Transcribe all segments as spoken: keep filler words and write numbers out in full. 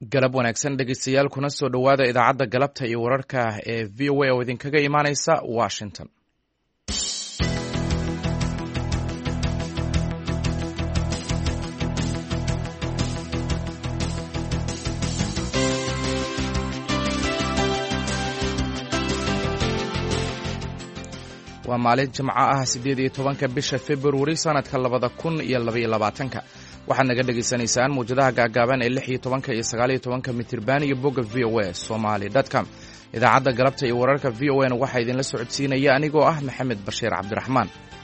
galab wanaagsan dhegeystayaal kuna soo dhowaada idaacadda galabta iyo wararka ee v o a oo idinkaga imaaneysa washington. waa maalin jimco ah siddeed iyo tobanka bisha februari sanadka labada kun iyo labaiyo labaatanka waxaad naga dhegaysanaysaan muwjadaha gaagaaban ee lix iyo tobanka iyo sagaal iyo tobanka mitirban iyo bogga v o a somali dot com. idaacadda galabta iyo wararka v o a na waxaa idinla socodsiinaya anigoo ah maxamed bashiir cabdiraxmaan.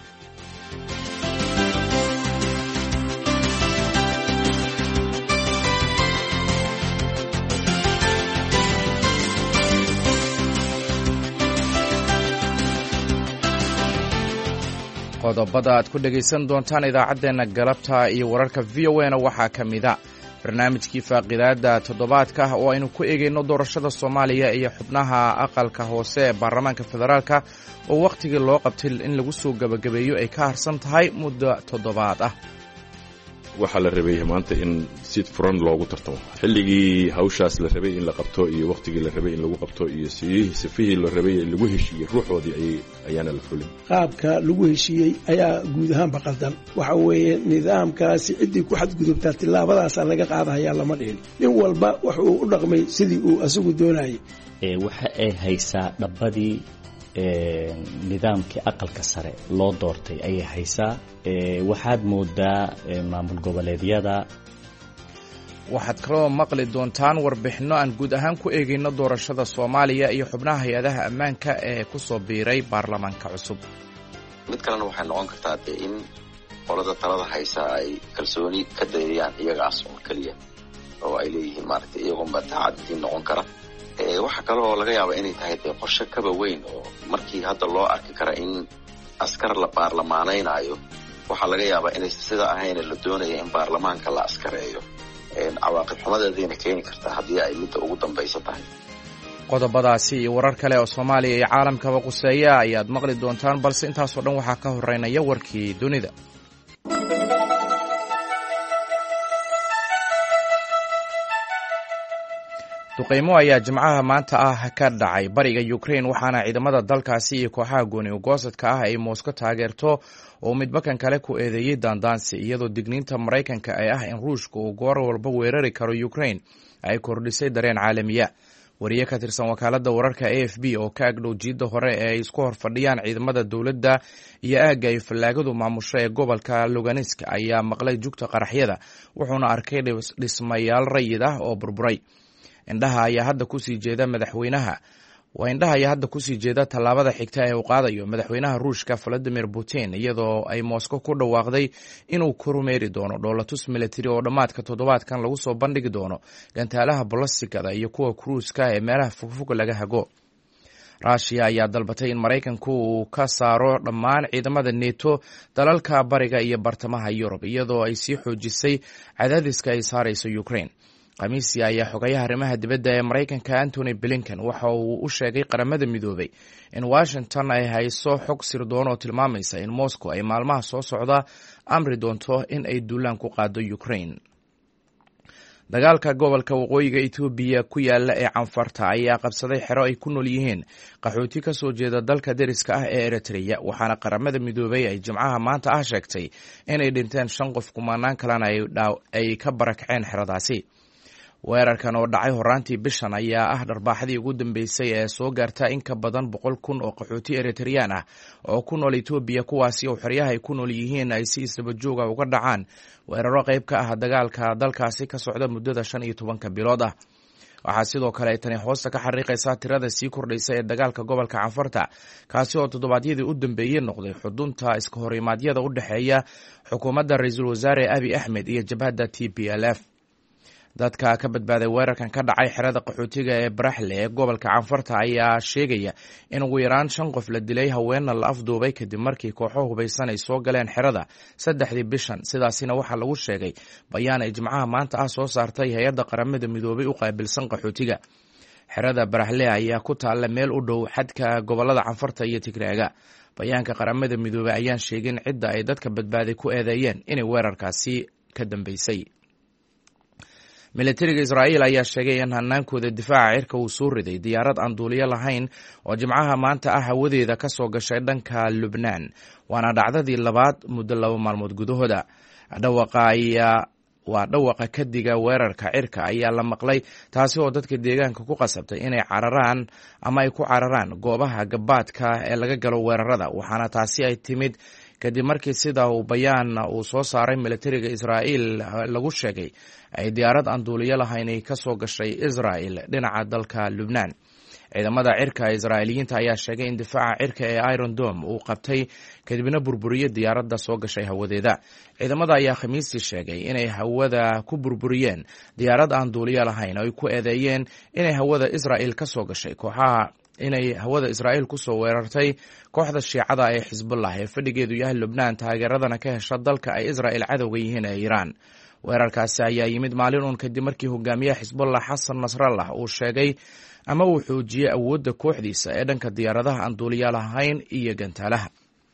qodobada aad ku dhegaysan doontaan idaacaddeenna galabta iyo wararka v o a na waxaa ka mida barnaamijkii faaqidaadda toddobaadka ah oo aynu ku eegayno doorashada soomaaliya iyo xubnaha aqalka hoose ee baarlamaanka federaalka oo wakhtigii loo qabtay in lagu soo gebagabeeyo ay ka harsan tahay muddo toddobaad ah. waxaa la rabay maanta in si furan loogu tartamo xilligii hawshaas la rabay in la qabto iyo wakhtigii la rabay in lagu qabto iyo sifihii la rabay in lagu heshiiyey ruuxoodii ayaana la fulin. qaabka lagu heshiiyey ayaa guud ahaanba qaldan. waxa weeye nidaamkaasi ciddii ku xadgudubtaa tillaabadaasaa laga qaadahayaa lama dhihin. nin walba wuxuu u dhaqmay sidii uu asagu doonayay. waxa ay haysaa dhabbadii nidaamkii aqalka sare loo doortay ayay haysaa. waxaad moodaa maamul goboleedyada. waxaad kaloo maqli doontaan warbixinno aan guud ahaan ku eegayno doorashada soomaaliya iyo xubnaha hay-adaha ammaanka ee ku soo biiray baarlamaanka cusub. mid kalena waxay noqon kartaa dee in qolada talada haysa ay kalsooni ka dayriyaan iyagaas oo keliya oo ay leeyihiin maaragtay iyagoonba taacaddiin noqon kara. waxaa kale oo laga yaaba inay tahay dee qorshe kaba weyn oo markii hadda loo arki kara in askar la baarlamaanaynaayo waxaa laga yaabaa inay sida ahayna la doonaya in baarlamaanka la askareeyo. cawaaqib xumadeedayna keeni kartaa haddii ay midda ugu dambaysa tahay. qodobadaasi iyo warar kale oo soomaaliya iyo caalamkaba quseeya ayaad maqli doontaan, balse intaasoo dhan waxaa ka horeynaya warkii dunida. duqaymo ayaa jimcaha maanta ah ka dhacay bariga ukraine waxaana ciidamada dalkaasi iyo kooxaha gooni ugoosadka ah ay Moscow taageerto oo midbakan kale ku eedeeyay daandaansi iyadoo digniinta Maraykanka ay ah in Ruushka uu goor walba weerari karo Ukraine ay kordhisay dareen caalamiya. wariye ka tirsan wakaaladda wararka A F B oo ka agdhow jiidda hore ee ay isku horfadhiyaan ciidamada dowladda iyo aagga ay fallaagadu maamusho ee gobolka Lugansk ayaa maqlay jugta qaraxyada wuxuuna arkay dhismayaal rayid ah oo burburay. indhaha ayaa hadda kusii jeeda madaxweynaha waa indhaha ayaa hadda kusii jeeda tallaabada xigta ee uu qaadayo madaxweynaha Ruushka Vladimir Putin iyadoo ay Moscow ku dhawaaqday inuu kormeeri doono dhoolatus military oo dhammaadka toddobaadkan lagu soo bandhigi doono gantaalaha ballastikada iyo kuwa kruuska ee meelaha fogfog laga hago. Russia ayaa dalbatay in Maraykanku uu ka saaro dhammaan ciidamada NATO dalalka bariga iyo bartamaha Yurub iyadoo ay sii xoojisay cadaadiska ay saarayso Ukraine. khamiisi ayaa xogayaha arrimaha dibadda ee Maraykanka Antony Blinken waxa uu u sheegay qaramada midoobay in Washington ay hayso xog sirdoon oo tilmaamaysa in Moscow ay maalmaha soo socda amri doonto in ay duulaan ku qaado Ukraine. dagaalka gobolka waqooyiga Ethiopia ku yaala ee Canfarta ayaa qabsaday xero ay ku nool yihiin qaxooti ka soo jeeda dalka deriska ah ee Eritrea waxaana qaramada midoobay ay jimcaha maanta ah sheegtay inay dhinteen shan qof kumanaan kalena ay ka barakaceen xeradaasi. weerarkan oo dhacay horaantii bishan ayaa ah dharbaaxadii ugu dambeysay ee soo gaarta in ka badan boqol kun oo qaxooti Eritreyaan ah oo ku nool Ethiopia kuwaasi oo xeryaha ay ku nool yihiin ay si isdaba joog ah uga dhacaan weeraro qayb ka ah dagaalka dalkaasi ka socda muddada shan iyo tobanka bilood ah. waxaa sidoo kale ay tani hoosta ka xariiqaysaa tirada sii kordhaysa ee dagaalka gobolka Canfarta kaasi oo toddobaadyadii u dambeeyey noqday xudunta iska horimaadyada u dhexeeya xukuumadda ra'iisul wasaare Abiy Ahmed iyo jabhadda T P L F. dadka ka badbaaday weerarkan ka dhacay xerada qaxootiga ee Baraxle ee gobolka Canfarta ayaa sheegaya in ugu yaraan shan qof la dilay haweenna la afduubay kadib markii kooxo hubaysan ay soo galeen xerada saddexdii bishan. sidaasina waxaa lagu sheegay bayaan ay jimcaha maanta ah soo saartay hay-adda qaramada midoobay u qaabilsan qaxootiga. xerada Baraxle ayaa ku taalla meel u dhow xadka gobolada Canfarta iyo Tigreega. bayaanka qaramada midoobay ayaan sheegin cidda ay dadka badbaaday ku eedeeyeen inay weerarkaasi ka dambeysay. militariga israa'iil ayaa sheegay in hanaankooda difaaca cirka uu soo riday diyaarad aan duuliyo lahayn oo jimcaha maanta ah hawadeeda ka soo gashay dhanka lubnaan, waana dhacdadii labaad muddo laba maalmood gudahooda. dhawaqa ayaa waa dhawaqa kadiga weerarka cirka ayaa la maqlay, taasi oo dadka deegaanka ku qasabtay inay cararaan ama ay ku cararaan goobaha gabaadka ee laga galo weerarada, waxaana taasi ay timid kadib markii sida uu bayaan uu soo saaray militariga israa'iil lagu sheegay ay diyaarad aan duuliyo lahayn ay ka soo gashay israa'iil dhinaca dalka lubnaan. ciidamada cirka israa'iiliyiinta ayaa sheegay in difaaca cirka ee Iron Dome uu qabtay kadibna burburiyay diyaaradda soo gashay hawadeeda. ciidamada ayaa khamiistii sheegay inay hawada ku burburiyeen diyaarad aan duuliyo lahayn oo ay ku eedeeyeen inay hawada Israa'iil ka soo gashay kooxaha inay hawada Israa'iil ku soo weerartay kooxda Shiicada ee Xisbullah ee fadhigeedu yahay Lubnaan, taageeradana ka hesha dalka ay Israa'iil cadowga yihiin ee Iiraan. weerarkaasi ayaa yimid maalin uun kadib markii hogaamiyaha Xisbullah Xasan Nasrallah uu sheegay ama uu xoojiyey awoodda kooxdiisa ee dhanka diyaaradaha aan duuliyo lahayn iyo gantaalaha.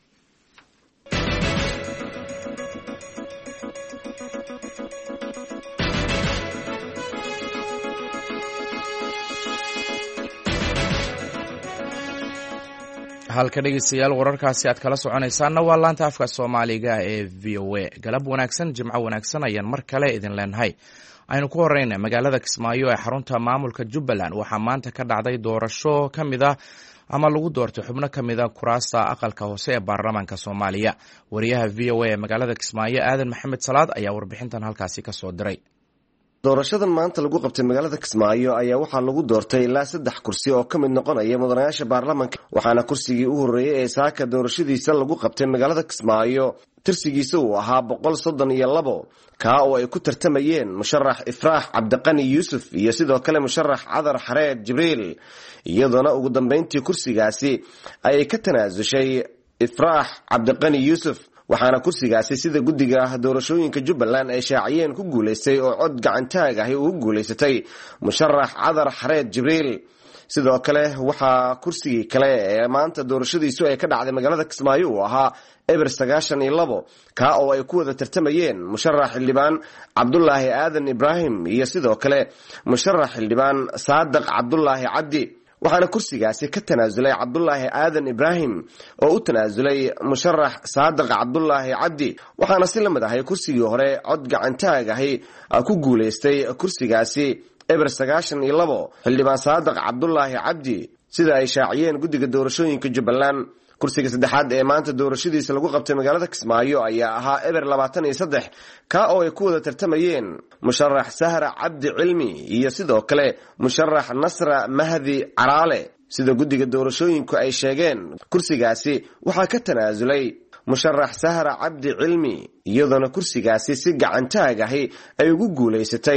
halka dhegeystayaal wararkaasi aad kala soconaysaanna waa laanta afka Soomaaliga ee V O A. galab wanaagsan, jimco wanaagsan ayaan mar kale idin leenahay. aynu ku horeyna magaalada Kismaayo ee xarunta maamulka Jubbaland waxaa maanta ka dhacday doorasho ka mid ah ama lagu doortay xubno ka mid ah kuraasta aqalka hoose ee baarlamaanka Soomaaliya. wariyaha V O A ee magaalada Kismaayo Aadan Maxamed Salaad ayaa warbixintan halkaasi ka soo diray. doorashadan maanta lagu qabtay magaalada Kismaayo ayaa waxaa lagu doortay ilaa saddex kursi oo ka mid noqonaya mudanayaasha baarlamaanka, waxaana kursigii u horeeyay ee saaka doorashadiisa lagu qabtay magaalada Kismaayo tirsigiisa uu ahaa boqol soddon iyo labo, kaa oo ay ku tartamayeen musharax Ifraax Cabdiqani Yuusuf iyo sidoo kale musharax Cadar Xareed Jibriil, iyadoona ugu dambeyntii kursigaasi ay ka tanaasushay Ifraax Cabdiqani Yuusuf, waxaana kursigaasi sida guddiga doorashooyinka Jubbaland ay shaaciyeen ku guuleystay oo cod gacantaag ah uu guuleysatay musharax Cadar Xareed Jibriil. sidoo kale waxaa kursigii kale ee maanta doorashadiisu ay ka dhacday magaalada Kismaayo uu ahaa eber sagaashan iyo labo, kaa oo ay ku wada tartamayeen musharax xildhibaan Cabdulaahi Aadan Ibraahim iyo sidoo kale musharax xildhibaan Saadiq Cabdulaahi Cabdi, waxaana kursigaasi ka tanaasulay Cabdulaahi Aadan Ibraahim oo u tanaasulay musharax Saadiq Cabdulaahi Cabdi, waxaana si lamid ahay kursigii hore cod gacantaag ahi ku guuleystay kursigaasi eber sagaashan iyo labo xildhibaan Saadiq Cabdulaahi Cabdi sida ay shaaciyeen guddiga doorashooyinka Jubbaland. kursiga saddexaad ee maanta doorashadiisa lagu qabtay magaalada Kismaayo ayaa ahaa eber labaatan iyo saddex, kaa oo ay ku wada tartamayeen musharax Sahra Cabdi Cilmi iyo sidoo kale musharax Nasra Mahdi Caraale. sida guddiga doorashooyinku ay sheegeen kursigaasi waxaa ka tanaasulay musharax Sahra Cabdi Cilmi, iyadoona kursigaasi si gacantaag ahi ay ugu guuleysatay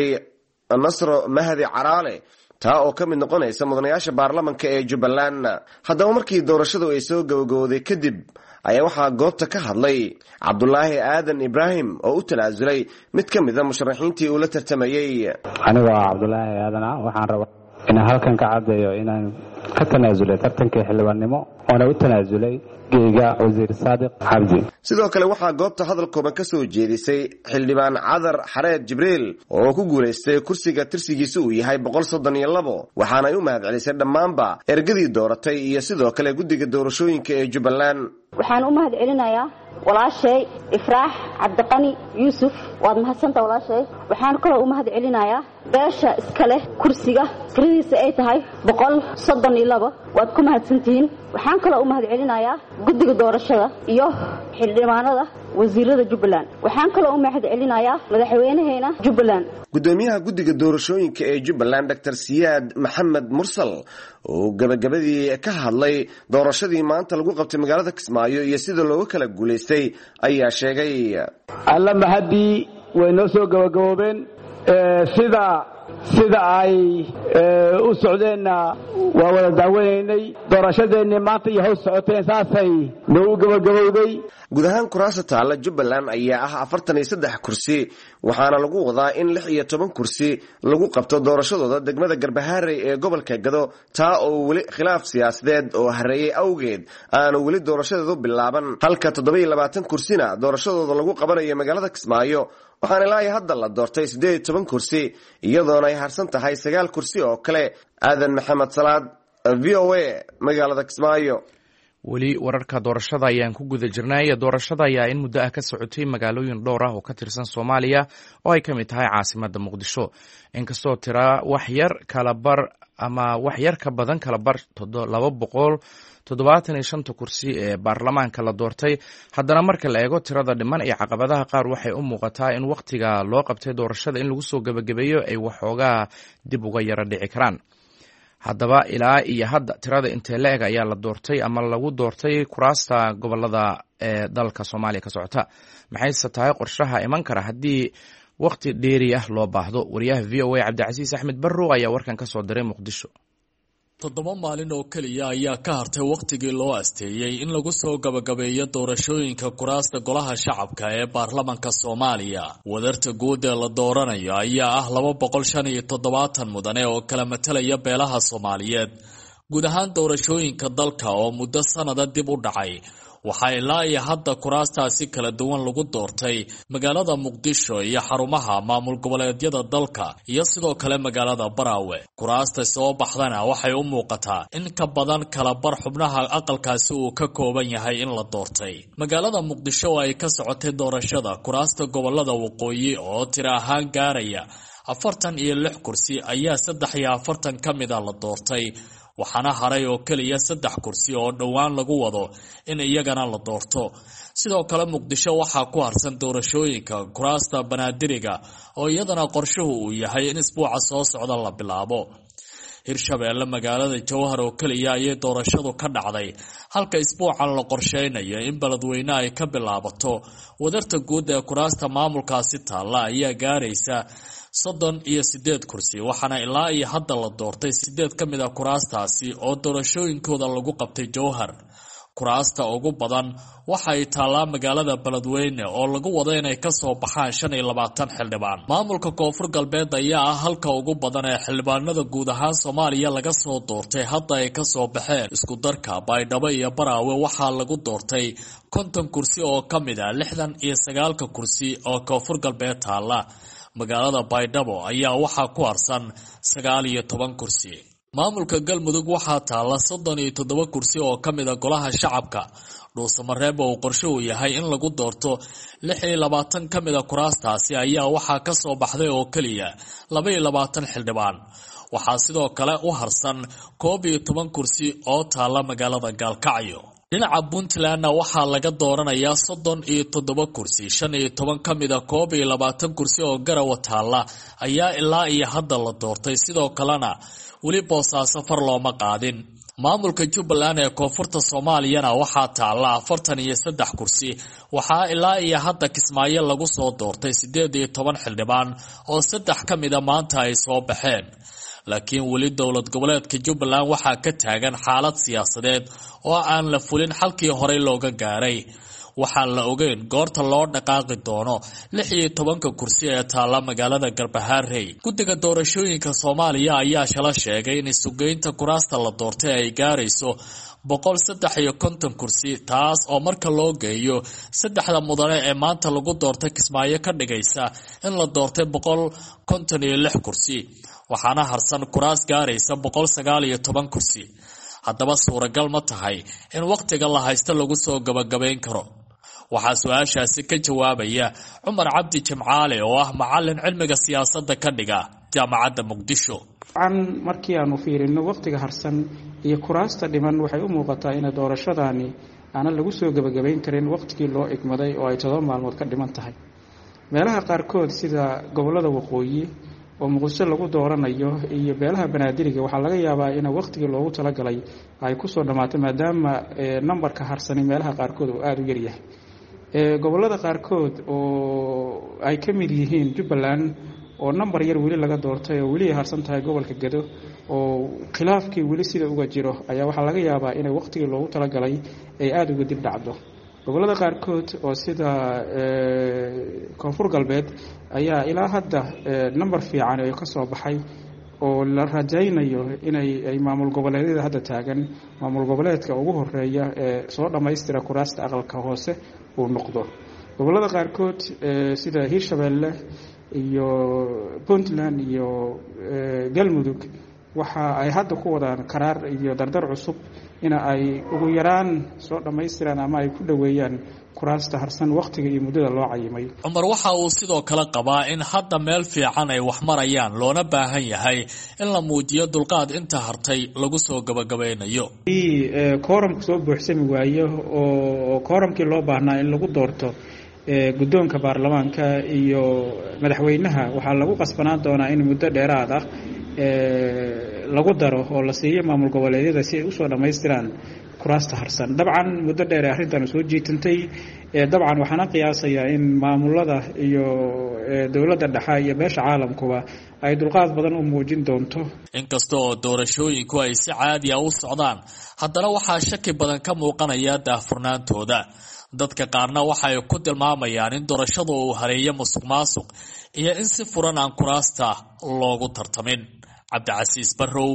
Nasro Mahdi Caraale, taa oo ka mid noqonaysa mudanayaasha baarlamaanka ee Jubbaland. haddaba markii doorashadu ay soo gabagabowday kadib ayaa waxaa goobta ka hadlay Cabdulaahi Aadan Ibraahim oo u tanaasulay mid ka mid ah musharaxiintii uu la tartamayay. aniga waa Cabdulaahi Aadan, waxaan rabaa inaan halkan ka caddeeyo inaan ka tanaasulay tartankii xildhibaannimo oona u tanaasulay geega wasiir Saadiq Cabdi. sidoo kale waxaa goobta hadal kooban ka soo jeedisay xildhibaan Cadar Xareed Jibriil oo ku guuleystay kursiga tirsigiisa uu yahay boqol soddon iyo labo, waxaana ay u mahadcelisay dhammaanba ergadii dooratay iyo sidoo kale guddiga doorashooyinka ee Jubbaland. waxaan u mahadcelinayaa walaashay Ifraax Cabdiqani Yuusuf, waad mahadsantahay walaashay. waxaan kaloo u mahadcelinayaa beesha iska leh kursiga tiradiisa ay tahay boqol soddon iyo labo, waad ku mahadsantihiin. waxaan kaloo u mahadcelinayaa guddiga doorashada iyo xildhibaanada wasiirada Jubbaland. waxaan kaloo u mahadcelinayaa madaxweynaheena Jubbaland. gudoomiyaha guddiga doorashooyinka ee Jubbaland Doctor Siyaad Maxamed Mursal oo gabagabadii ka hadlay doorashadii maanta lagu qabtay magaalada Kismaayo iyo sida looga kala guuleystay ayaa sheegay alla mahadii way noo soo gabagaboobeen sida sida ay u socdeenna waa wada daawanaynay doorashadeennii maanta iyo hoos socoteen saasay nagu gabagabowday. guud ahaan kuraasta taalla jubbaland ayaa ah afartan iyo saddex kursi waxaana lagu wadaa in lix iyo toban kursi lagu qabto doorashadooda degmada garbaharey ee gobolka gado taa oo weli khilaaf siyaasadeed oo hareeyey awgeed aanu weli doorashadeedu bilaaban halka toddoba iyo labaatan kursina doorashadooda lagu qabanayo magaalada kismaayo waxaana ilaa hadda la doortay siddeed iyo toban kursi iyadoona ay harsan tahay sagaal kursi oo kale. aadan maxamed salaad v o a magaalada kismaayo. weli wararka doorashada ayaan ku guda jirnay. doorashada ayaa in muddo ah ka socotay magaalooyin dhowr ah oo ka tirsan Soomaaliya oo ay ka mid tahay caasimadda Muqdisho. inkastoo tira wax yar kala bar ama wax yar ka badan kala bar laba boqol toddobaatan iyo shanta kursi ee baarlamaanka la doortay, haddana marka la eego tirada dhiman iyo caqabadaha qaar waxay u muuqataa in wakhtiga loo qabtay doorashada in lagu soo gabagabeeyo ay waxoogaa dib uga yara dhici karaan. haddaba ilaa iyo hadda tirada intee la eg ayaa la doortay ama lagu doortay kuraasta gobolada ee dalka Soomaaliya ka socota? maxayse tahay qorshaha iman kara haddii wakhti dheeri ah loo baahdo? wariyaha v o a Cabdicasiis Axmed Barrow ayaa warkan ka soo diray Muqdisho. toddoba maalin oo keliya ayaa ka hartay wakhtigii loo asteeyey in lagu soo gabagabeeyo doorashooyinka kuraasta golaha shacabka ee baarlamanka Soomaaliya. wadarta guud ee la dooranayo ayaa ah laba boqol shan iyo toddobaatan mudane oo kala matalaya beelaha Soomaaliyeed. guud ahaan doorashooyinka dalka oo muddo sanada dib u dhacay waxaa ilaa iyo hadda kuraastaasi kala duwan lagu doortay magaalada Muqdisho iyo xarumaha maamul goboleedyada dalka iyo sidoo kale magaalada Baraawe. kuraasta soo baxdana waxay u muuqataa in ka badan kala bar xubnaha aqalkaasi uu ka kooban yahay in la doortay. magaalada Muqdisho ay ka socotay doorashada kuraasta gobolada waqooyi oo tiro ahaan gaaraya afartan iyo lix kursi ayaa saddex iyo afartan ka mid ah la doortay, waxaana haray oo keliya saddex kursi oo dhowaan lagu wado in iyagana la doorto. sidoo kale Muqdisho waxaa ku harsan doorashooyinka kuraasta banaadiriga oo iyadana qorshuhu uu yahay in isbuuca soo socda la bilaabo. Hirshabeelle magaalada Jowhar oo keliya ayay doorashadu ka dhacday, halka isbuucan la qorsheynayo in beledweyne ay ka bilaabato. wadarta guud ee kuraasta maamulkaasi taalla ayaa gaaraysa soddon iyo siddeed kursi, waxaana ilaa iyo hadda la doortay siddeed ka mid ah kuraastaasi oo doorashooyinkooda lagu qabtay Jowhar. kuraasta ugu badan waxa ay taallaa magaalada beledweyne oo lagu wado inay ka soo baxaan shan iyo labaatan xildhibaan. maamulka koonfur galbeed ayaa ah halka ugu badan ee xildhibaanada guud ahaan Soomaaliya laga soo doortay hadda ay ka soo baxeen. isku darka Baydhabo iyo Baraawe waxaa lagu doortay konton kursi oo ka mid ah lixdan iyo sagaalka kursi oo koonfur galbeed taalla. magaalada Baydhabo ayaa waxaa ku harsan sagaal iyo toban kursi. maamulka Galmudug waxaa taalla soddon iyo toddoba kursi oo ka mid ah golaha shacabka. Dhuusamareeb oo qorshuhu yahay in lagu doorto lix iyo labaatan ka mid ah kuraastaasi ayaa waxaa ka soo baxday oo keliya laba iyo labaatan xildhibaan. waxaa sidoo kale u harsan koob iyo toban kursi oo taalla magaalada Gaalkacyo. dhinaca Puntlandna waxaa laga dooranayaa soddon iyo toddoba kursi, shan iyo toban ka mid ah koob iyo labaatan kursi oo Garawa taalla ayaa ilaa iyo hadda la doortay. sidoo kalena weli Boosaaso far looma qaadin. maamulka Jubbaland ee koonfurta Soomaaliyana waxaa taalla afartan iyo saddex kursi, waxaa ilaa iyo hadda Kismaayo lagu soo doortay siddeed iyo toban xildhibaan oo saddex ka mid ah maanta ay soo baxeen. laakiin weli dowlad goboleedka Jubbaland waxaa ka taagan xaalad siyaasadeed oo aan la fulin xalkii horey looga gaaray. waxaan la ogeyn goorta loo dhaqaaqi doono lix iyo tobanka kursi ee taalla magaalada Garbaharey. guddiga doorashooyinka Soomaaliya ayaa shala sheegay in isugeynta kuraasta la doortay ay gaarayso boqol saddex iyo konton kursi, taas oo marka loo geeyo saddexda mudane ee maanta lagu doortay Kismaayo ka dhigaysa in la doortay boqol konton iyo lix kursi, waxaana harsan kuraas gaaraysa boqol sagaal iyo toban kursi. haddaba suuragal ma tahay in wakhtiga la haysto lagu soo gabagabayn karo? waxaa su-aashaasi ka jawaabaya Cumar Cabdi Jimcaale oo ah macallin cilmiga siyaasadda ka dhiga jaamacadda Muqdisho. markii aanu fiirino wakhtiga harsan iyo kuraasta dhiman waxay u muuqataa in doorashadaani aan lagu soo gabagabayn karin wakhtigii loo igmaday oo ay todoba maalmood ka dhiman tahay. meelaha qaarkood sida gobolada waqooyi oo Muqdisho lagu dooranayo iyo beelaha banaadiriga waxaa laga yaabaa in wakhtigii loogu talagalay ay ku soo dhamaato maadaama numberka harsan meelaha qaarkood uu aad u yar yahay. gobolada qaarkood oo ay ka mid yihiin Jubbaland oo number yar weli laga doortay oo weli ay harsan tahay gobolka Gedo oo khilaafkii weli sida uga jiro ayaa waxaa laga yaabaa inay waqtigii loogu talagalay ay aad uga dib dhacdo gobolada qaarkood oo sida koonfur galbeed ayaa ilaa hadda number fiican ay ka soo baxay oo la rajaynayo inay ay maamul goboleedyada hadda taagan maamul goboleedka ugu horeeya ee soo dhameystira kuraasta aqalka hoose uu noqdo gobolada qaarkood sida Hirshabelle iyo Puntland iyo Galmudug waxa ay hadda ku wadaan qaraar iyo dardar cusub in ay ugu yaraan soo dhameystiraan ama ay ku dhaweeyaan kuraasta harsan waqtiga iyo muddada loo cayimay Umar waxa uu sidoo kale qabaa in hadda meel fiican ay wax marayaan loona baahan yahay in la muujiyo dulqaad inta hartay lagu soo gabagabeynayo ee quorumku soo buuxsami waayo oo quorumkii loo baahnaa in lagu doorto ee guddoonka baarlamaanka iyo madaxweynaha waxa lagu qasbanaan doonaa in muddo dheeraad ah ee lagu daro oo la siiyo maamul goboleedyada si ay u soo dhameystiraan kuraasta harsan dabcan muddo dheer arrintan soo jiitantay ee dabcan waxaan qiyaasayaa in maamulada iyo dawladda dhexe iyo beesha caalamkuba ay dulqaad badan u muujin doonto inkastoo doorashooyinku ay si caadi ah u socdaan haddana waxaa shaki badan ka muuqanaya daahfurnaantooda dadka qaarna waxay ku tilmaamayaan in doorashadu uu hareeyo musuqmaasuq iyo in si furan aan kuraasta loogu tartamin Cabdicasiis Barrow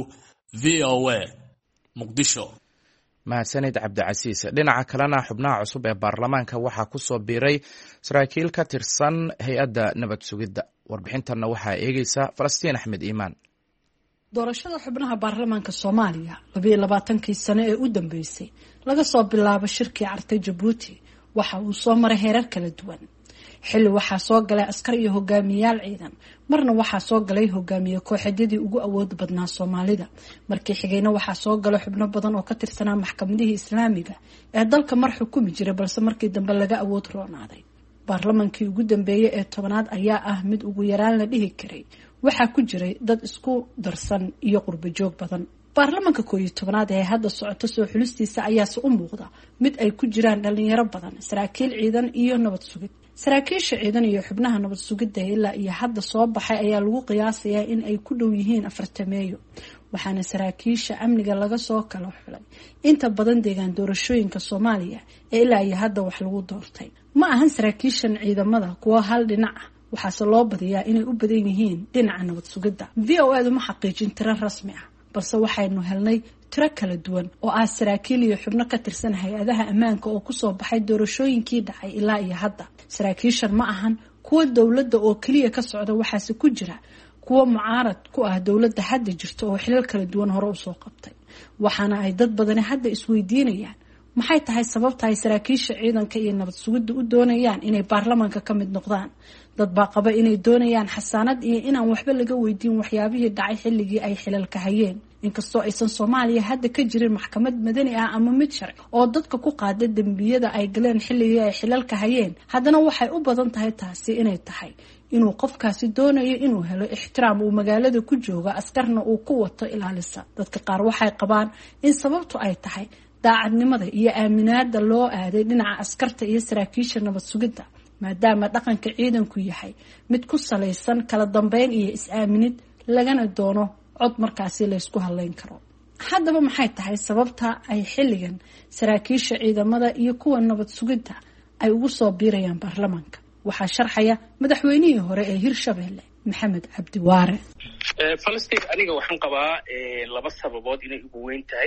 V O A Muqdisho mahadsanid Cabdicasiis dhinaca kalena xubnaha cusub ee baarlamaanka waxaa ku soo biiray saraakiil ka tirsan hay'adda nabad sugidda warbixintanna waxaa eegaysa Falastiin Axmed Iimaan doorashada xubnaha baarlamaanka Soomaaliya laba iyo labaatan-kii sano ee u dambeysay laga soo bilaabo shirkii Carta Djibouti waxa uu soo maray heerar kala duwan xilli waxaa soo galay askar iyo hogaamiyayaal ciidan marna waxaa soo galay hogaamiye kooxeedyadii ugu awood badnaa Soomaalida markii xigayna waxaa soo galay xubno badan oo ka tirsanaa maxkamadihii islaamiga ee dalka mar xukumi jiray balse markii dambe laga awood roonaaday baarlamaankii ugu dambeeyay ee tobanaad ayaa ah mid ugu yaraan la dhihi karay waxaa ku jiray dad isku darsan iyo qurbo joog badan baarlamaanka koob iyo tobanaad ee hadda socoto soo xulistiisa ayaase u muuqda mid ay ku jiraan dhalinyaro badan saraakiil ciidan iyo nabad sugid saraakiisha ciidan iyo xubnaha nabad sugidda ilaa iyo hadda soo baxay ayaa lagu qiyaasayaa in ay ku dhow yihiin afartameeyo waxaana saraakiisha amniga laga soo kala xulay inta badan deegaan doorashooyinka Soomaaliya ee ilaa iyo hadda wax lagu doortay ma ahan saraakiishan ciidamada kuwa hal dhinac ah waxaase loo badiyaa inay u badan yihiin dhinaca nabad sugidda V O A ma xaqiijin tiro rasmi ah balse waxaynu helnay tiro kala duwan oo ah saraakiil iyo xubno ka tirsan hay'adaha ammaanka oo ku soo baxay doorashooyinkii dhacay ilaa iyo hadda saraakiishan ma ahan kuwa dawladda oo kaliya ka socda waxaase ku jira kuwa mucaarad ku ah dawladda hadda jirta oo xilal kala duwan hore u soo qabtay waxaana ay dad badan hadda isweydiinayaan maxay tahay sababta ay saraakiisha ciidanka iyo nabad sugidda u doonayaan inay baarlamaanka ka mid noqdaan dad baa qaba inay doonayaan xasaanad iyo inaan waxba laga weydiin waxyaabihii dhacay xilligii ay xilalka hayeen inkastoo aysan Soomaaliya hadda ka jirin maxkamad madani ah ama mid sharci oo dadka ku qaada dambiyada ay galeen xilligii ay xilalka hayeen haddana waxay u badan tahay taasi inay tahay inuu qofkaasi doonayo inuu helo ixtiraam uu magaalada ku jooga askarna uu ku wato ilaalisa dadka qaar waxay qabaan in sababtu ay tahay daacadnimada iyo aaminaadda loo aaday dhinaca askarta iyo saraakiisha nabad sugidda maadaama dhaqanka ciidanku yahay mid ku salaysan kala dambeyn iyo is-aaminid lagana doono cod markaasi la isku halayn karo haddaba maxay tahay sababta ay xilligan saraakiisha ciidamada iyo kuwa nabad sugidda ay ugu soo biirayaan baarlamaanka waxaa sharxaya madaxweynihii hore ee Hirshabelle Maxamed Cabdi Waare Falastiin aniga waxaan qabaa laba sababood inay ugu weyn tahay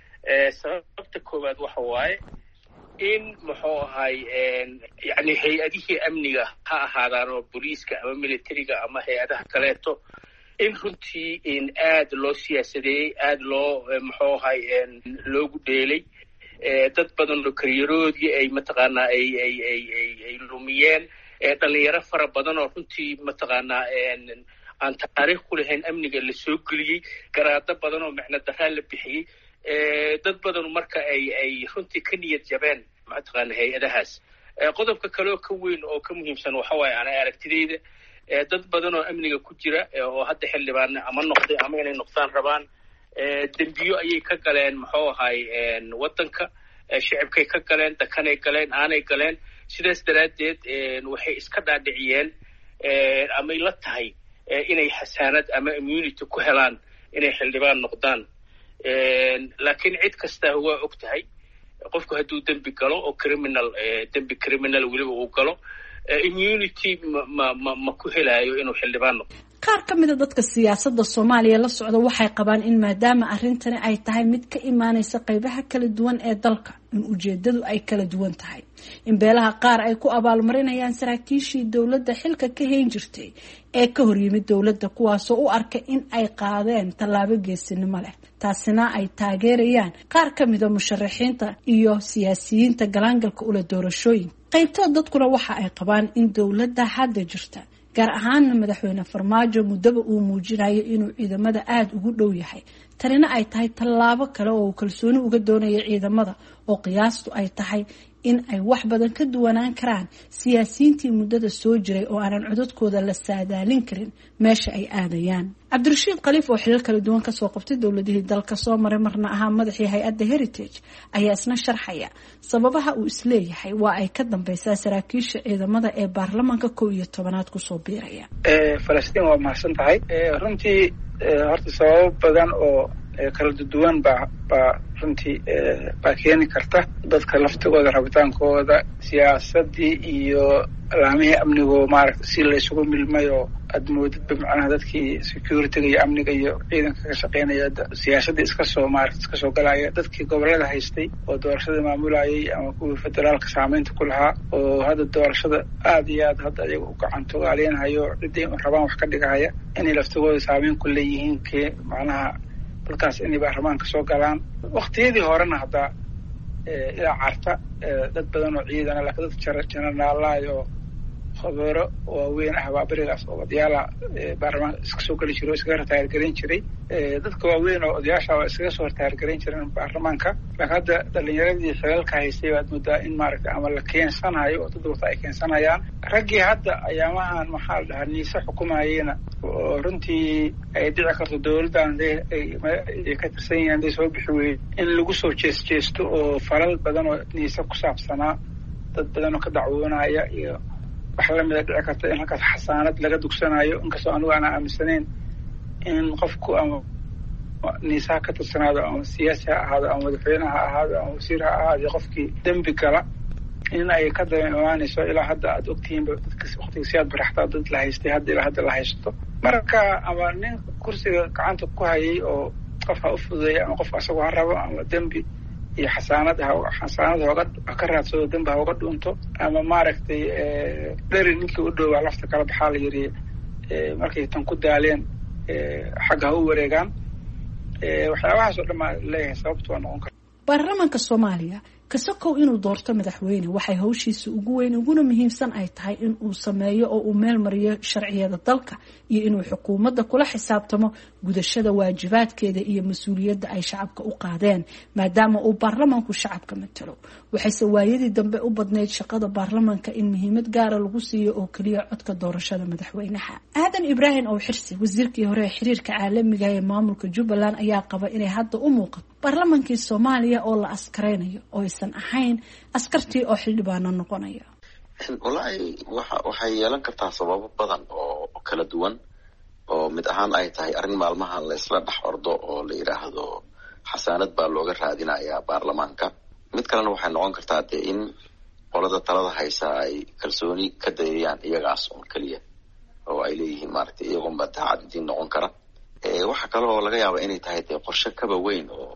sababta koowaad waxa waaye in muxuu ahay yani hay-adihii amniga ha ahaadaan oo booliiska ama militariga ama hay-adaha kaleeto in runtii in aad loo siyaasadeeyey aad loo muxuu ahay loogu dheelay dad badan oo karyaroodii ay mataqaanaa ay ay ay ay ay lumiyeen dhalinyaro fara badan oo runtii mataqaanaa aan taariikh ku lahayn amniga la soo geliyey garaado badan oo macno daraa la bixiyey dad badan marka ay ay runtii ka niyad jabeen mataqaana hay-adahaas qodobka kale oo ka weyn oo ka muhiimsan waxa waaye ana aragtidayda dad badan oo amniga ku jira oo hadda xildhibaan ama noqday ama inay noqdaan rabaan dembiyo ayay ka galeen muxuu ahay waddanka shicibkay ka galeen dakanay galeen aanay galeen sidaas daraaddeed waxay iska dhaadhiciyeen amay la tahay inay xasaanad ama immunity ku helaan inay xildhibaan noqdaan laakiin cid kasta waa og tahay qofku hadduu dembi galo oo criminal dembi criminal weliba uu galo immunity ma ma ma ku helaayo inuu xildhibaan noqdo. qaar ka mid a dadka siyaasadda Soomaaliya la socda waxay qabaan in maadaama arrintani ay tahay mid ka imaanaysa qaybaha kala duwan ee dalka in ujeedadu ay kala duwan tahay in beelaha qaar ay ku abaalmarinayaan saraakiishii dowladda xilka ka hayn jirtay ee ka hor yimid dowladda kuwaasoo u arka in ay qaadeen tallaabo geesinimo leh taasina ay taageerayaan qaar ka mid a musharaxiinta iyo siyaasiyiinta galaangalka ula doorashooyin. qaybtood dadkuna waxa ay qabaan in dowladda hadda jirta gaar ahaanna madaxweyne Farmaajo muddaba uu muujinayo inuu ciidamada aad ugu dhow yahay tanina ay tahay tallaabo kale oo kalsooni uga doonayo ciidamada oo qiyaastu ay tahay in ay wax badan ka duwanaan karaan siyaasiyiintii muddada soo jiray oo aanan codadkooda la saadaalin karin meesha ay aadayaan. Cabdirashiid Khaliif oo xilal kala duwan kasoo qabtay dowladihii dalka soo maray marna ahaa madaxii hay-adda Heritage ayaa isna sharxaya sababaha uu isleeyahay waa ay ka dambaysaa saraakiisha ciidamada ee baarlamaanka kow iyo tobanaad kusoo biiraya. Falastiin waa mahadsan tahay runtii horta sababo badan oo kala duwan baa baa runtii baa keeni karta dadka laftigooda rabitaankooda siyaasadii iyo laamihii amnigo maaragta si la isugu milmay oo aad moodidba macnaha dadkii security-ga iyo amniga iyo ciidanka ka shaqeynaya siyaasadda iska soo maaragta iska soo galaya dadkii gobollada haystay oo doorashada maamulayay ama kuwii federaalka saameynta ku lahaa oo hadda doorashada aad iyo aad hadda ayaga u gacantogaaleenhayo ciddii rabaan wax ka dhigahaya inay laftigooda saameyn ku leeyihiin kee macnaha dadkaas inay baarlamaanka soo galaan waqtiyadii horena haddaa ilaa carta dad badan oo ciidana laakiin dad jenaraalaay oo khabiiro waaweyn ah baa berigaas oo odayaala baarlamaanka iska soo geli jiray oo iskaga ritaayargarayn jiray dadka waaweyn oo odayaasha waa iskaga soo ritaayargarayn jireen baarlamaanka laakiin hadda dhalinyaradii xilalka haystay baad moodaa in maaragta ama la keensanayo oo dad wata ay keensanayaan raggii hadda ayaamahan maxaa la dhahaa niise xukumayena oo runtii ay dhici karto dowladdan ay ka tirsan yihiin hadday soo bixi weyey in lagu soo jees jeesto oo falal badan oo niise ku saabsanaa dad badan oo ka dacwoonaya iyo wax lamida dhici karta in halkaas xasaanad laga dugsanayo inkastoo anigu aanaa aaminsanayn in qofku ama niisaha ka tirsanaado ama siyaasi ha ahaado ama madaxweyne ha ahaado ama wasiir ha ahaado qofkii dembi gala in ay ka daba imaanayso ilaa hadda aad ogtihiinba dadka waqtiga si aad baraxtaa dad la haystay hadda ilaa hadda la haysto marka ama nin kursiga gacanta ku hayay oo qof ha u fududeeya ama qof asagoo ha rabo ama dembi iyo xasaanad ha xasaanad hooga ka raadsado dembi ha uga dhunto ama maaragtay dheri ninkii u dhowaa lafta kala baxaa la yidhi markay tan ku daaleen xagga ha u wareegaan waxyaabahaas oo dhan maa leeyahay sababtu waa noqon kara. baarlamaanka Soomaaliya kasakow inuu doorto madaxweyne waxay hawshiisa ugu weyn uguna muhiimsan ay tahay in uu sameeyo oo uu meel mariyo sharciyada dalka iyo inuu xukuumadda kula xisaabtamo gudashada waajibaadkeeda iyo mas'uuliyadda ay shacabka u qaadeen maadaama uu baarlamaanku shacabka matalo waxayse waayadii dambe u badneyd shaqada baarlamaanka in muhiimad gaara lagu siiyo oo kaliya codka doorashada madaxweynaha. Aadan Ibrahim oo xirsi wasiirkii hore ee xiriirka caalamiga ee maamulka Jubbaland ayaa qaba inay hadda u muuqato baarlamaankii Soomaaliya oo la askareynayo oo aysan ahayn askartii oo xildhibaano noqonaya. wallaahi waxa waxay yeelan kartaa sababo badan oo kala duwan oo mid ahaan ay tahay arrin maalmahan la isla dhex ordo oo la yidhaahdo xasaanad baa looga raadinayaa baarlamaanka mid kalena waxay noqon kartaa dee in qolada talada haysa ay kalsooni ka dayayaan iyagaas un keliya oo ay leeyihiin maaragtay iyagoonba daacaddiin noqon kara waxa kale oo laga yaaba inay tahay dee qorshe kaba weyn oo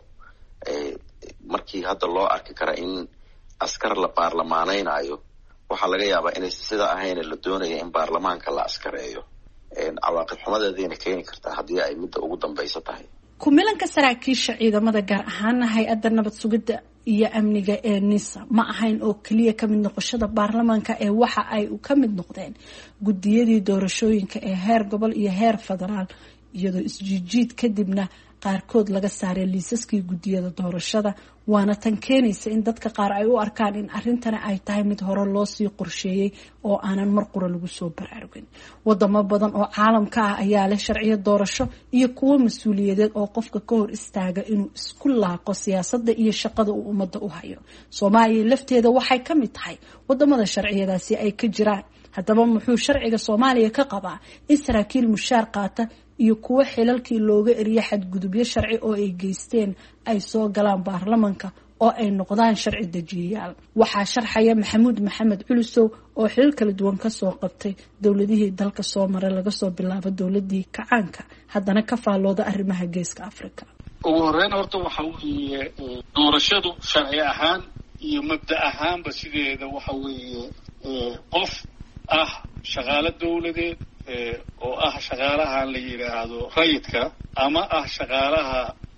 markii hadda loo arki kara in askar la baarlamaanaynayo waxaa laga yaabaa inay sida ahayna la doonaya in baarlamaanka la askareeyo cawaaqib xumadeedayna keeni kartaa haddii ay midda ugu dambaysa tahay. ku-milanka saraakiisha ciidamada gaar ahaana hay-adda nabad sugidda iyo amniga ee nisa ma ahayn oo keliya ka mid noqoshada baarlamaanka ee waxa ay ka mid noqdeen guddiyadii doorashooyinka ee heer gobol iyo heer federaal iyadoo isjiijiid kadibna qaarkood laga saaray liisaskii guddiyada doorashada waana tan keenaysa in dadka qaar ay u arkaan in arrintani ay tahay mid hore loo sii qorsheeyey oo aanan mar qura lagu soo baraarugin. wadamo badan oo caalamka ah ayaa leh sharciyo doorasho iyo kuwo mas-uuliyadeed oo qofka ka hor istaaga inuu isku laaqo siyaasadda iyo shaqada uu ummadda u hayo. Soomaaliya lafteeda waxay ka mid tahay wadamada sharciyadaasi ay ka jiraan haddaba muxuu sharciga soomaaliya ka qabaa in saraakiil mushaar qaata iyo kuwo xilalkii looga eriya xadgudubyo sharci oo ay geysteen ay soo galaan baarlamanka oo ay noqdaan sharci dejiyayaal? waxaa sharxaya maxamuud maxamed culusow oo xilal kala duwan kasoo qabtay dowladihii dalka soo maray laga soo bilaabo dowladii kacaanka haddana ka faallooda arrimaha geeska africa. ugu horeyn horta waxa weeye doorashadu sharci ahaan iyo mabda ahaanba sideeda waxa weeye qof ah shaqaalo dowladeed oo ah shaqaalaha la yidhaahdo rayidka ama ah shaqaalaha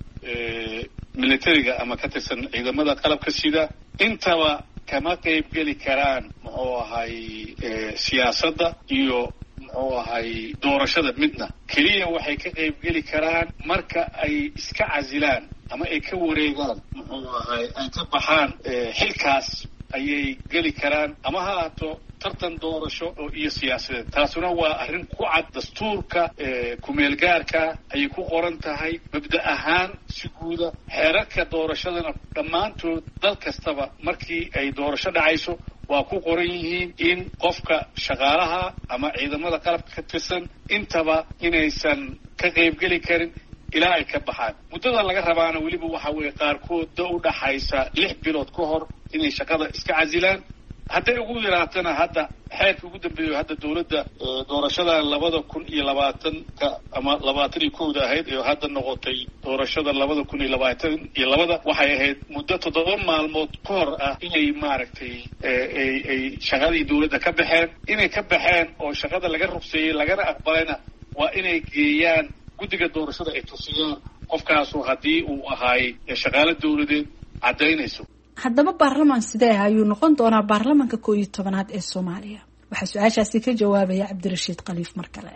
militariga ama ka tirsan ciidamada qalabka sida intaba kama qayb geli karaan muxuu ahay siyaasadda iyo muxuu ahay doorashada midna. keliya waxay ka qayb geli karaan marka ay iska casilaan ama ay ka wareegaan muxuu ahay ay ka baxaan xilkaas ayay geli karaan ama ha ahaato tartan doorasho oo iyo siyaasadeed. taasuna waa arrin ku cad dastuurka kumeelgaarka ayay ku qoran tahay mabda ahaan si guuda. xeerarka doorashadana dhammaantood dal kastaba markii ay doorasho dhacayso waa ku qoran yihiin in qofka shaqaalaha ama ciidamada qalabka ka tirsan intaba inaysan ka qaybgeli karin ilaa ay ka baxaan. muddada laga rabaana weliba waxa weeye qaarkood da u dhaxaysa lix bilood ka hor inay shaqada iska casilaan. hadday ugu yaraatana hadda xeerka ugu dambeeyo hadda dowladda doorashada labada kun iyo labaatanka ama labaatan iyo kowda ahayd ee hadda noqotay doorashada labada kun iyo labaatan iyo labada waxay ahayd muddo toddoba maalmood ka hor ah inay maaragtay ay ay shaqadii dowladda ka baxeen. inay ka baxeen oo shaqada laga rugseeyey lagana aqbalayna waa inay geeyaan guddiga doorashada ay tusiyaan qofkaasu haddii uu ahaay shaqaalo dowladeed caddaynayso. haddaba baarlamaan sidee ayuu noqon doonaa baarlamanka koo iyo tobanaad ee soomaaliya? waxaa su-aashaasi ka jawaabaya cabdirashiid khaliif mar kale.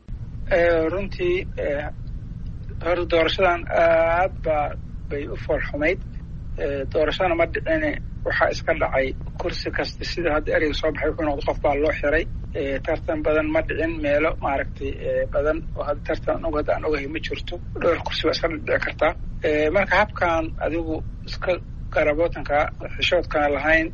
runtii hor doorashadan aad baa bay u foolxumayd. doorashadana ma dhicine waxaa iska dhacay kursi kasta sida hadda ereyga soo baxay wuxuu noqday qof baa loo xiray. tartan badan ma dhicin meelo maaragtay badan oo hadda tartan og hadda aan ogahay ma jirto. dhowr kursi baa iska dhici kartaa. marka habkan adigu iska garabootanka xishoodkana lahayn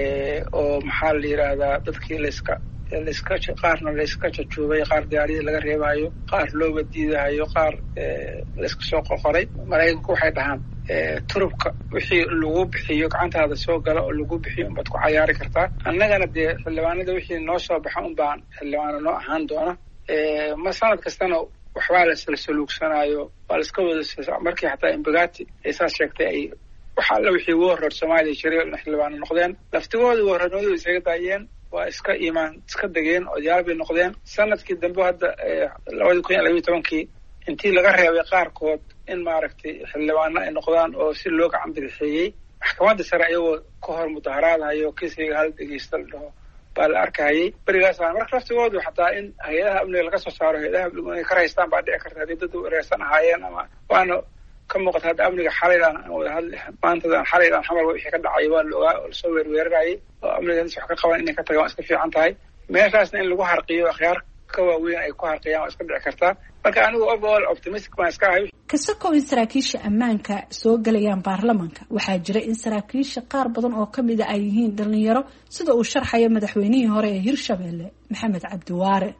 oo maxaa la yidhaahdaa dadkii layska layska qaarna layska jajuubay, qaar diyaariyada laga reebayo, qaar looga diidahayo, qaar layska soo qorqoray. maraykanku waxay dhahaan turubka wixii lagu bixiyo gacantaada soo gala oo lagu bixiyo unbaad ku cayaari kartaa. annagana dee xildhibaanada wixii noo soo baxa un baan xildhibaano noo ahaan doona. ma sanad kastana waxbaa la salsaluugsanayo waa la iska wada markii xataa imbagati ay saas sheegtay ay waxa alla wixii ugu horreer soomaaliya jiray xildhibaano noqdeen. laftigooda warranoodu isaga daayeen, waa iska iimaan iska degeen oo diyaar bay noqdeen. sanadkii dambe hadda labadii kun iyo labayo tobankii intii laga reebay qaarkood in maaragtay xildhibaano ay noqdaan oo si loo gacan bidixeeyey maxkamadda sare ayagoo ka hor mudaharaadahayo kiisayga hal dhegeysta la dhaho baa la arkahayay. berigaasaan marka laftigoodu xataa in hay-adaha amniga laga soo saaro hay-adaha amniga inay ka raystaan baa dhici karta haddii dad wareersan ahaayeen ama waana ka muuqata hadda amniga xalaydan wada hadli maantadan xalaydan xamal wixii ka dhacay waa la ogaa oo lasoo weerweerarayay oo amniga wax ka qaban inay ka tagaan waa iska fiican tahay. meeshaasna in lagu harqiyo akhyaar ka waaweyn ay ku harqiyaan waa iska dhici kartaa. marka anigu overall optimistic baan iska ahay. kasakoo in saraakiisha ammaanka soo galayaan baarlamanka waxaa jira in saraakiisha qaar badan oo kamid a ay yihiin dhalinyaro sida uu sharxayo madaxweynihii hore ee hirshabelle maxamed cabdiwaare.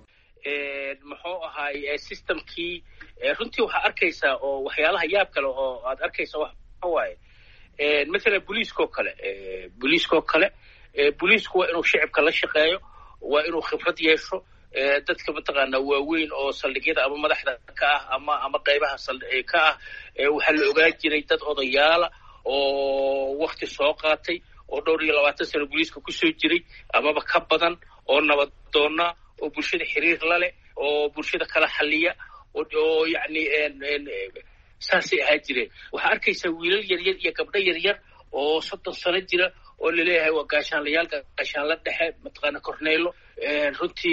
muxuu ahaay systemkii runtii waxaa arkaysaa oo waxyaalaha yaab kale oo aad arkaysa waxa waaye mathalan booliiskoo kale booliiskoo kale booliisku waa inuu shicibka la shaqeeyo, waa inuu khibrad yeesho. dadka mataqaanaa waaweyn oo saldhigyada ama madaxda ka ah ama ama qaybaha saldhig ka ah waxaa la ogaan jiray dad odayaala oo wakti soo qaatay oo dhowr iyo labaatan sano booliiska kusoo jiray amaba ka badan oo nabadoona oo bulshada xiriir la leh oo bulshada kala xaliya oo yacni saasay ahaa jireen. waxaa arkaysaa wiilal yaryar iyo gabdho yaryar oo soddon sano jira oo laleeyahay waa gaashaanlayaal gaashaanla dhexe mataqaana corneylo. runtii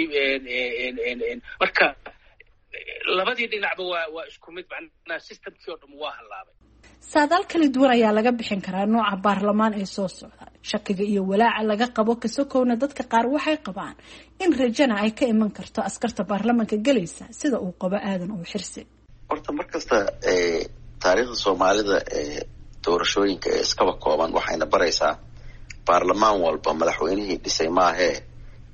marka labadii dhinacba waa waa isku mid macnaha systemkii oo dhan waa halaabay. saadaal kala duwan ayaa laga bixin karaa nooca baarlamaan ee soo socda. shakiga iyo walaaca laga qabo kasokowna dadka qaar waxay qabaan in rajana ay ka iman karto askarta baarlamanka gelaysa sida uu qabo aadan uu xirsi. horta mar kasta taariikhda soomaalida ee doorashooyinka ee iskaba kooban waxayna baraysaa baarlamaan walba madaxweynihii dhisay maahee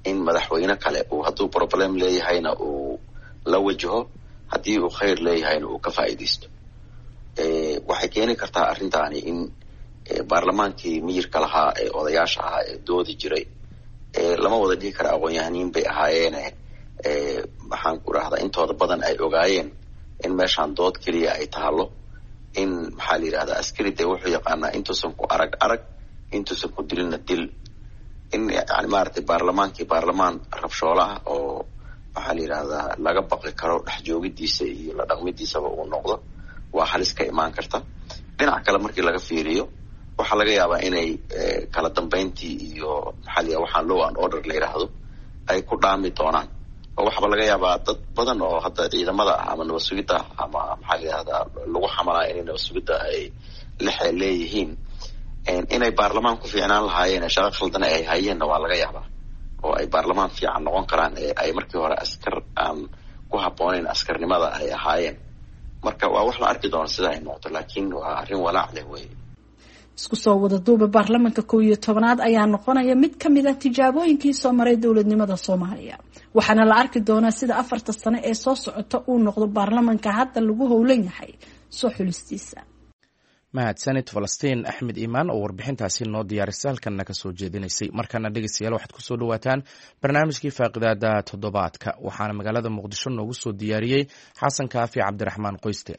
in madaxweyne kale uu hadduu problem leeyahayna uu la wajaho, haddii uu khayr leeyahayna uu ka faa'iidaysto. waxay keeni kartaa arrintaani in baarlamaankii miyirka lahaa ee odayaasha ahaa ee doodi jiray lama wada dhihi kara aqoon-yahaniin bay ahaayeene maxaan ku rahdaa intooda badan ay ogaayeen in meeshaan dood keliya ay taalo, in maxaa la yidhahdaa askari dee wuxuu yaqaanaa intuusan ku arag arag intuusan ku dilina dil, in yani maaragtay baarlamaankii baarlamaan rabshoola ah oo maxaa la yidhahdaa laga baqi karo dhex joogidiisa iyo la dhaqmidiisaba uu noqdo, waa halis ka imaan karta. dhinac kale markii laga fiiriyo waxaa laga yaabaa inay kala dambeyntii iyo maxaa la yidhahdaa waxaan law and order la yidhaahdo ay ku dhaami doonaan, oo waxaaba laga yaabaa dad badan oo hadda ciidamada ah ama nabad sugidda ama maxaa la yidhahdaa lagu xamalaa inay nabad sugidda ay lexe leeyihiin inay baarlamaan ku fiicnaan lahaayeen, shaqo khaldana ay hayeenna waa laga yaabaa, oo ay baarlamaan fiican noqon karaan ee ay markii hore askar aan ku habbooneyn askarnimada ay ahaayeen. marka waa wax la arki doono sida ay noqoto, laakiin waa arrin walaac leh wey. isku soo wada duuba baarlamanka kow iyo tobanaad ayaa noqonaya mid ka mid ah tijaabooyinkii soo maray dowladnimada Soomaaliya, waxaana la arki doonaa sida afarta sano ee soo socota uu noqdo baarlamanka hadda lagu howlan yahay soo xulistiisa. mahadsanid Falastiin Axmed Iimaan oo warbixintaasi noo diyaarisay halkanna ka soo jeedinaysay. markana dhegeystayaal waxaad kusoo dhawaataan barnaamijkii faaqidaada toddobaadka, waxaana magaalada Muqdisho noogu soo diyaariyey Xasan Kaafi Cabdiraxmaan Qoyste.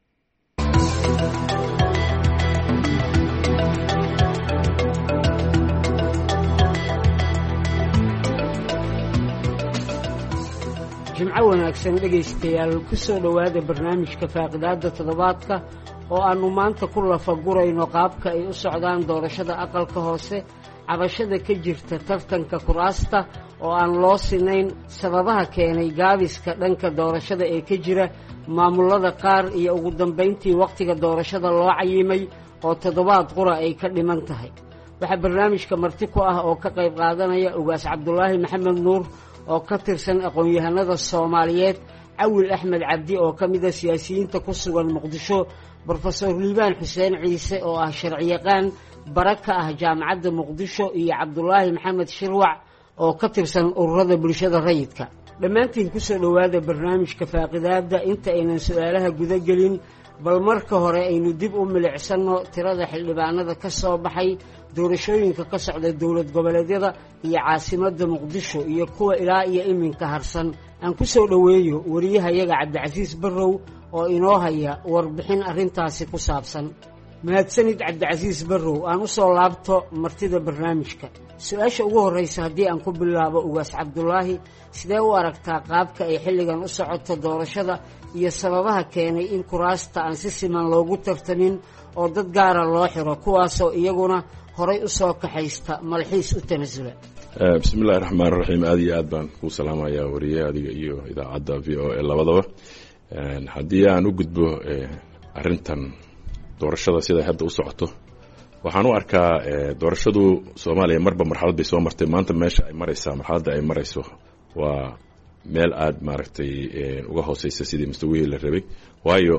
jimco wanaagsan dhegaystayaal, ku soo dhowaada barnaamijka faaqidaada toddobaadka oo aanu maanta ku lafagurayno qaabka ay u socdaan doorashada aqalka hoose, cabashada ka jirta tartanka kuraasta oo aan loo sinayn, sababaha keenay gaabiska dhanka doorashada ee ka jira maamulada qaar, iyo ugu dambayntii wakhtiga doorashada loo cayimay oo toddobaad qura ay ka dhiman tahay. waxaa barnaamijka marti ku ah oo ka qayb qaadanaya ugaas cabdulaahi maxamed nuur oo ka tirsan aqoon-yahanada Soomaaliyeed, Cawil Axmed Cabdi oo ka mid ah siyaasiyiinta ku sugan Muqdisho, Professor Liibaan Xuseen Ciise oo ah sharciyaqaan bara ka ah jaamacadda Muqdisho, iyo Cabdulaahi Maxamed Shirwac oo ka tirsan ururada bulshada rayidka. dhammaantiin ku soo dhowaada barnaamijka faaqidaada. inta aynan su'aalaha guda gelin, bal marka hore aynu dib u milicsano tirada xildhibaanada ka soo baxay doorashooyinka ka socda dowlad goboleedyada iyo caasimadda Muqdisho iyo kuwa ilaa iyo iminka harsan. aan ku soo dhoweeyo wariyahayaga Cabdicasiis Barrow oo inoo haya warbixin arrintaasi ku saabsan. mahadsanid Cabdicasiis Barrow. aan u soo laabto martida barnaamijka. su-aasha ugu horreysa haddii aan ku bilaabo ugaas Cabdulaahi, sidee u aragtaa qaabka ay xilligan u socoto doorashada iyo sababaha keenay in kuraasta aan si siman loogu tartamin oo dad gaara loo xiro, kuwaasoo iyaguna horay u soo kaxaysta malxiis u tanasula? bismi illahi raxmaan raxiim. aad iyo aad baan kuu salaamayaa wariye adiga iyo idaacadda v o a labadaba. haddii aan u gudbo arrintan doorashada siday hadda u socoto, waxaan u arkaa doorashadu Soomaaliya marba marxalad bay soo martay. maanta meesha ay maraysaa, marxaladda ay marayso waa meel aad maaragtay uga hooseysa sidii mustawihii la rabay, waayo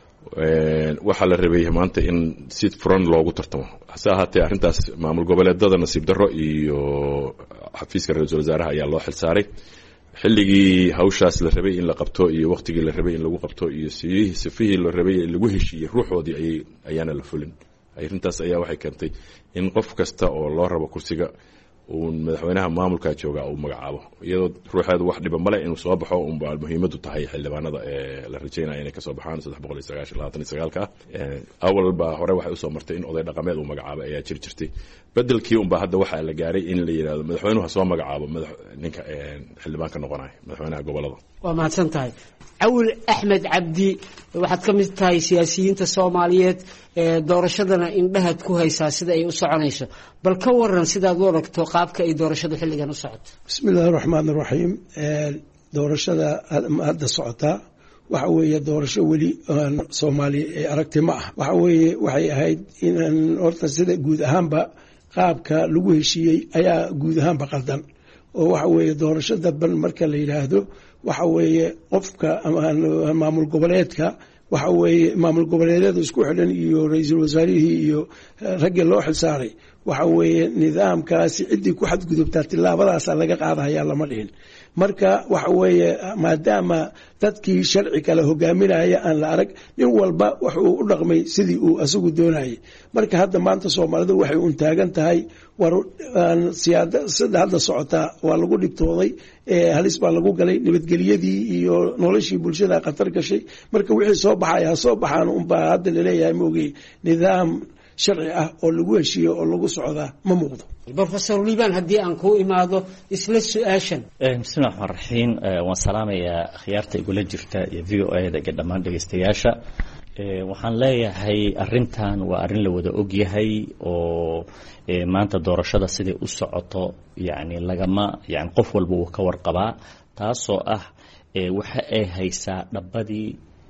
waxaa la rabay maanta in si furan loogu tartamo. hase ahaatee arrintaas maamul goboleedada nasiib darro iyo xafiiska ra-iisul wasaaraha ayaa loo xilsaaray. xilligii hawshaas la rabay in la qabto iyo waqtigii la rabay in lagu qabto iyo sifihii la rabay in lagu heshiiyey ruuxoodii ayay ayaana la fulin. arrintaas ayaa waxay keentay in qof kasta oo loo rabo kursiga uu madaxweynaha maamulka jooga uu magacaabo, iyadoo ruuxeedu wax dhiba male inuu soo baxo. unba muhiimadu tahay xildhibaanada ee la rajaynaya inay kasoo baxaan saddex boqol iyo sagaashan labaatan iyo sagaalka ah. awal baa hore waxay usoo martay in oday dhaqameed uu magacaabo ayaa jir jirtay. bedelkii unbaa hadda waxaa la gaaray in la yidhahdo madaxweynuhu soo magacaabo madax ninka xildhibaanka noqonaya madaxweynaha gobolada. waa mahadsan tahay. Cawil Axmed Cabdi, waxaad ka mid tahay siyaasiyiinta Soomaaliyeed ee doorashadana indhahaad ku haysaa sida ay u soconayso. bal ka waran sidaad u aragto qaabka ay doorashadu xilligan u socoto? bismillahi raxmaani raxiim. doorashada hadda socotaa waxa weeye doorasho weli Soomaaliya ee aragti ma ah. waxa weeye waxay ahayd inaan horta sida guud ahaanba qaabka lagu heshiiyey ayaa guud ahaanba qaldan, oo waxa weeye doorasho dadban marka la yidhaahdo waxa weeye qofka ama maamul goboleedka waxa weeye maamul goboleedyada isku xidhan iyo ra-iisul wasaarihii iyo raggii loo xilsaaray waxa weeye nidaamkaasi ciddii ku xadgudubtaa tillaabadaasa laga qaadahayaa lama dhihin marka waxa weeye maadaama dadkii sharci kale hogaaminaya aan la arag nin walba wuxuu u dhaqmay sidii uu asagu doonayay marka hadda maanta soomaalidu waxay un taagan tahay war siyaasada hadda socotaa waa lagu dhibtooday halis baa lagu galay nabadgelyadii iyo noloshii bulshada khatar gashay marka wixii soo baxaya ha soo baxaan unbaa hadda laleeyahay maogey nidaam sharci ah oo lagu heshiiyo oo lagu socdaa ma muuqdo brofesor liban haddii aan kuu imaado isla su-aashan bismillahi raxmaan raxiim waan salaamayaa khiyaarta igula jirta iyo v o a da iyo dhammaan dhegeystayaasha waxaan leeyahay arintan waa arrin la wada ogyahay oo maanta doorashada siday u socoto yani lagama yani qof walba wuu ka warqabaa taasoo ah waxa ay haysaa dhabadii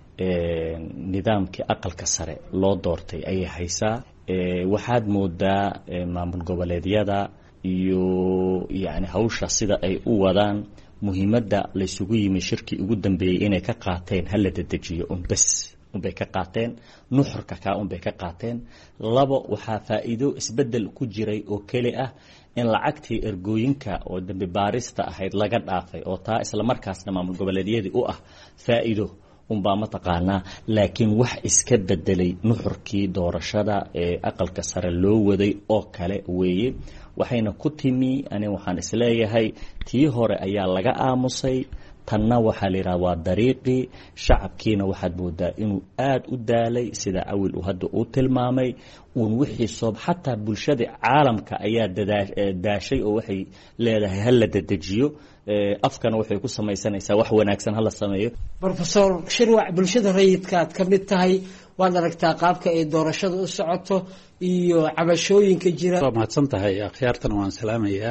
nidaamkii aqalka sare loo doortay ayay haysaa waxaad moodaa maamul goboleedyada iyo yani hawsha sida ay u wadaan muhiimadda laysugu yimi shirkii ugu dambeeyey inay ka qaateen hala dedejiyo un bes unbay ka qaateen nuxurka kaa unbay ka qaateen labo waxaa faa'iido isbeddel ku jiray oo keli ah in lacagtii ergooyinka oo dambi baarista ahayd laga dhaafay oo taa isla markaasna maamul goboleedyadii u ah faa'iido unbaa mataqaanaa laakiin wax iska bedelay nuxurkii doorashada ee aqalka sare loo waday oo kale weeye waxayna ku timi ani waxaan isleeyahay tii hore ayaa laga aamusay tanna waxaa la yidhaha waa dariiqii shacabkiina waxaad moodaa inuu aad u daalay sida awil uu hadda uu tilmaamay uun wixii soob xataa bulshada caalamka ayaa daashay oo waxay leedahay hala dedejiyo afkana waxay ku samaysanaysaa wax wanaagsan hala sameeyo brofesor shirwac bulshada rayidka aad ka mid tahay waad aragtaa qaabka ay doorashada u socoto iyo cabashooyinka jira waa mahadsan tahay akhyaartana waan salaamayaa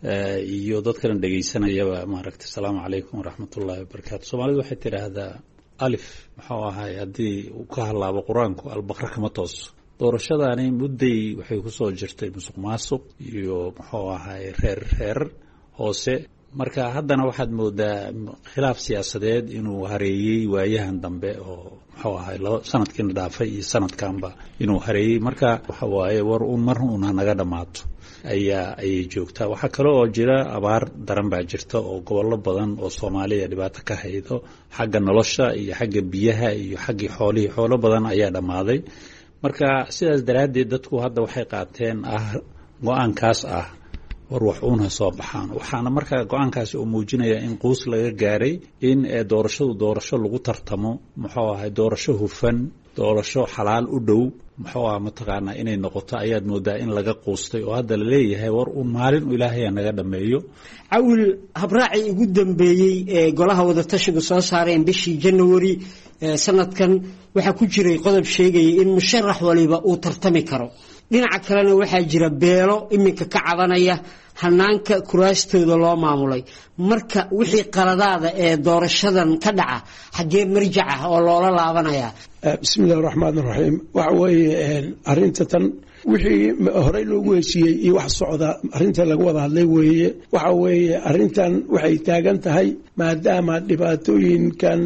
iyo dadkana dhegaysanayaba maaragtay asalaamu calaykum waraxmatullaahi wabarakaatu soomaalidu waxay tidhaahdaa alif muxuu ahay haddii uu ka halaabo qur-aanku albaqra kama tooso doorashadaani mudday waxay kusoo jirtay musuq maasuq iyo muxuu ahay reer reer hoose marka haddana waxaad moodaa khilaaf siyaasadeed inuu hareeyey waayahan dambe oo muxuu ahay sanadkiina dhaafay iyo sanadkanba inuu hareeyey marka waxa waaye war un mar un hanaga dhammaato ayaa ayay joogtaa waxaa kale oo jira abaar daran baa jirta oo gobollo badan oo soomaaliya dhibaato ka haydo xagga nolosha iyo xagga biyaha iyo xaggii xoolihii xoolo badan ayaa dhammaaday marka sidaas daraaddeed dadku hadda waxay qaateen ah go-aankaas ah war wax uun ha soo baxaan waxaana markaa go-aankaasi uu muujinayaa in quus laga gaaray in doorashadu doorasho lagu tartamo muxuu ahay doorasho hufan doorasho xalaal u dhow muxuu ah mataqaanaa inay noqoto ayaad moodaa in laga quustay oo hadda la leeyahay war uun maalin u ilaahaya naga dhammeeyo cawil habraacii ugu dambeeyey ee golaha wadatashigu soo saareen bishii january sanadkan waxaa ku jiray qodob sheegaya in musharax waliba uu tartami karo dhinaca kalena waxaa jira beelo iminka ka cabanaya hanaanka kuraastooda loo maamulay marka wixii qaladaada ee doorashadan ka dhaca xaggee marjac ah oo loola laabanaya bismi illahi raxmaan raxiim waxa weeye arinta tan wixii horey loogu heshiiyey iyo wax socda arinta laga wada hadlay weeye waxa weeye arintan waxay taagan tahay maadaama dhibaatooyinkan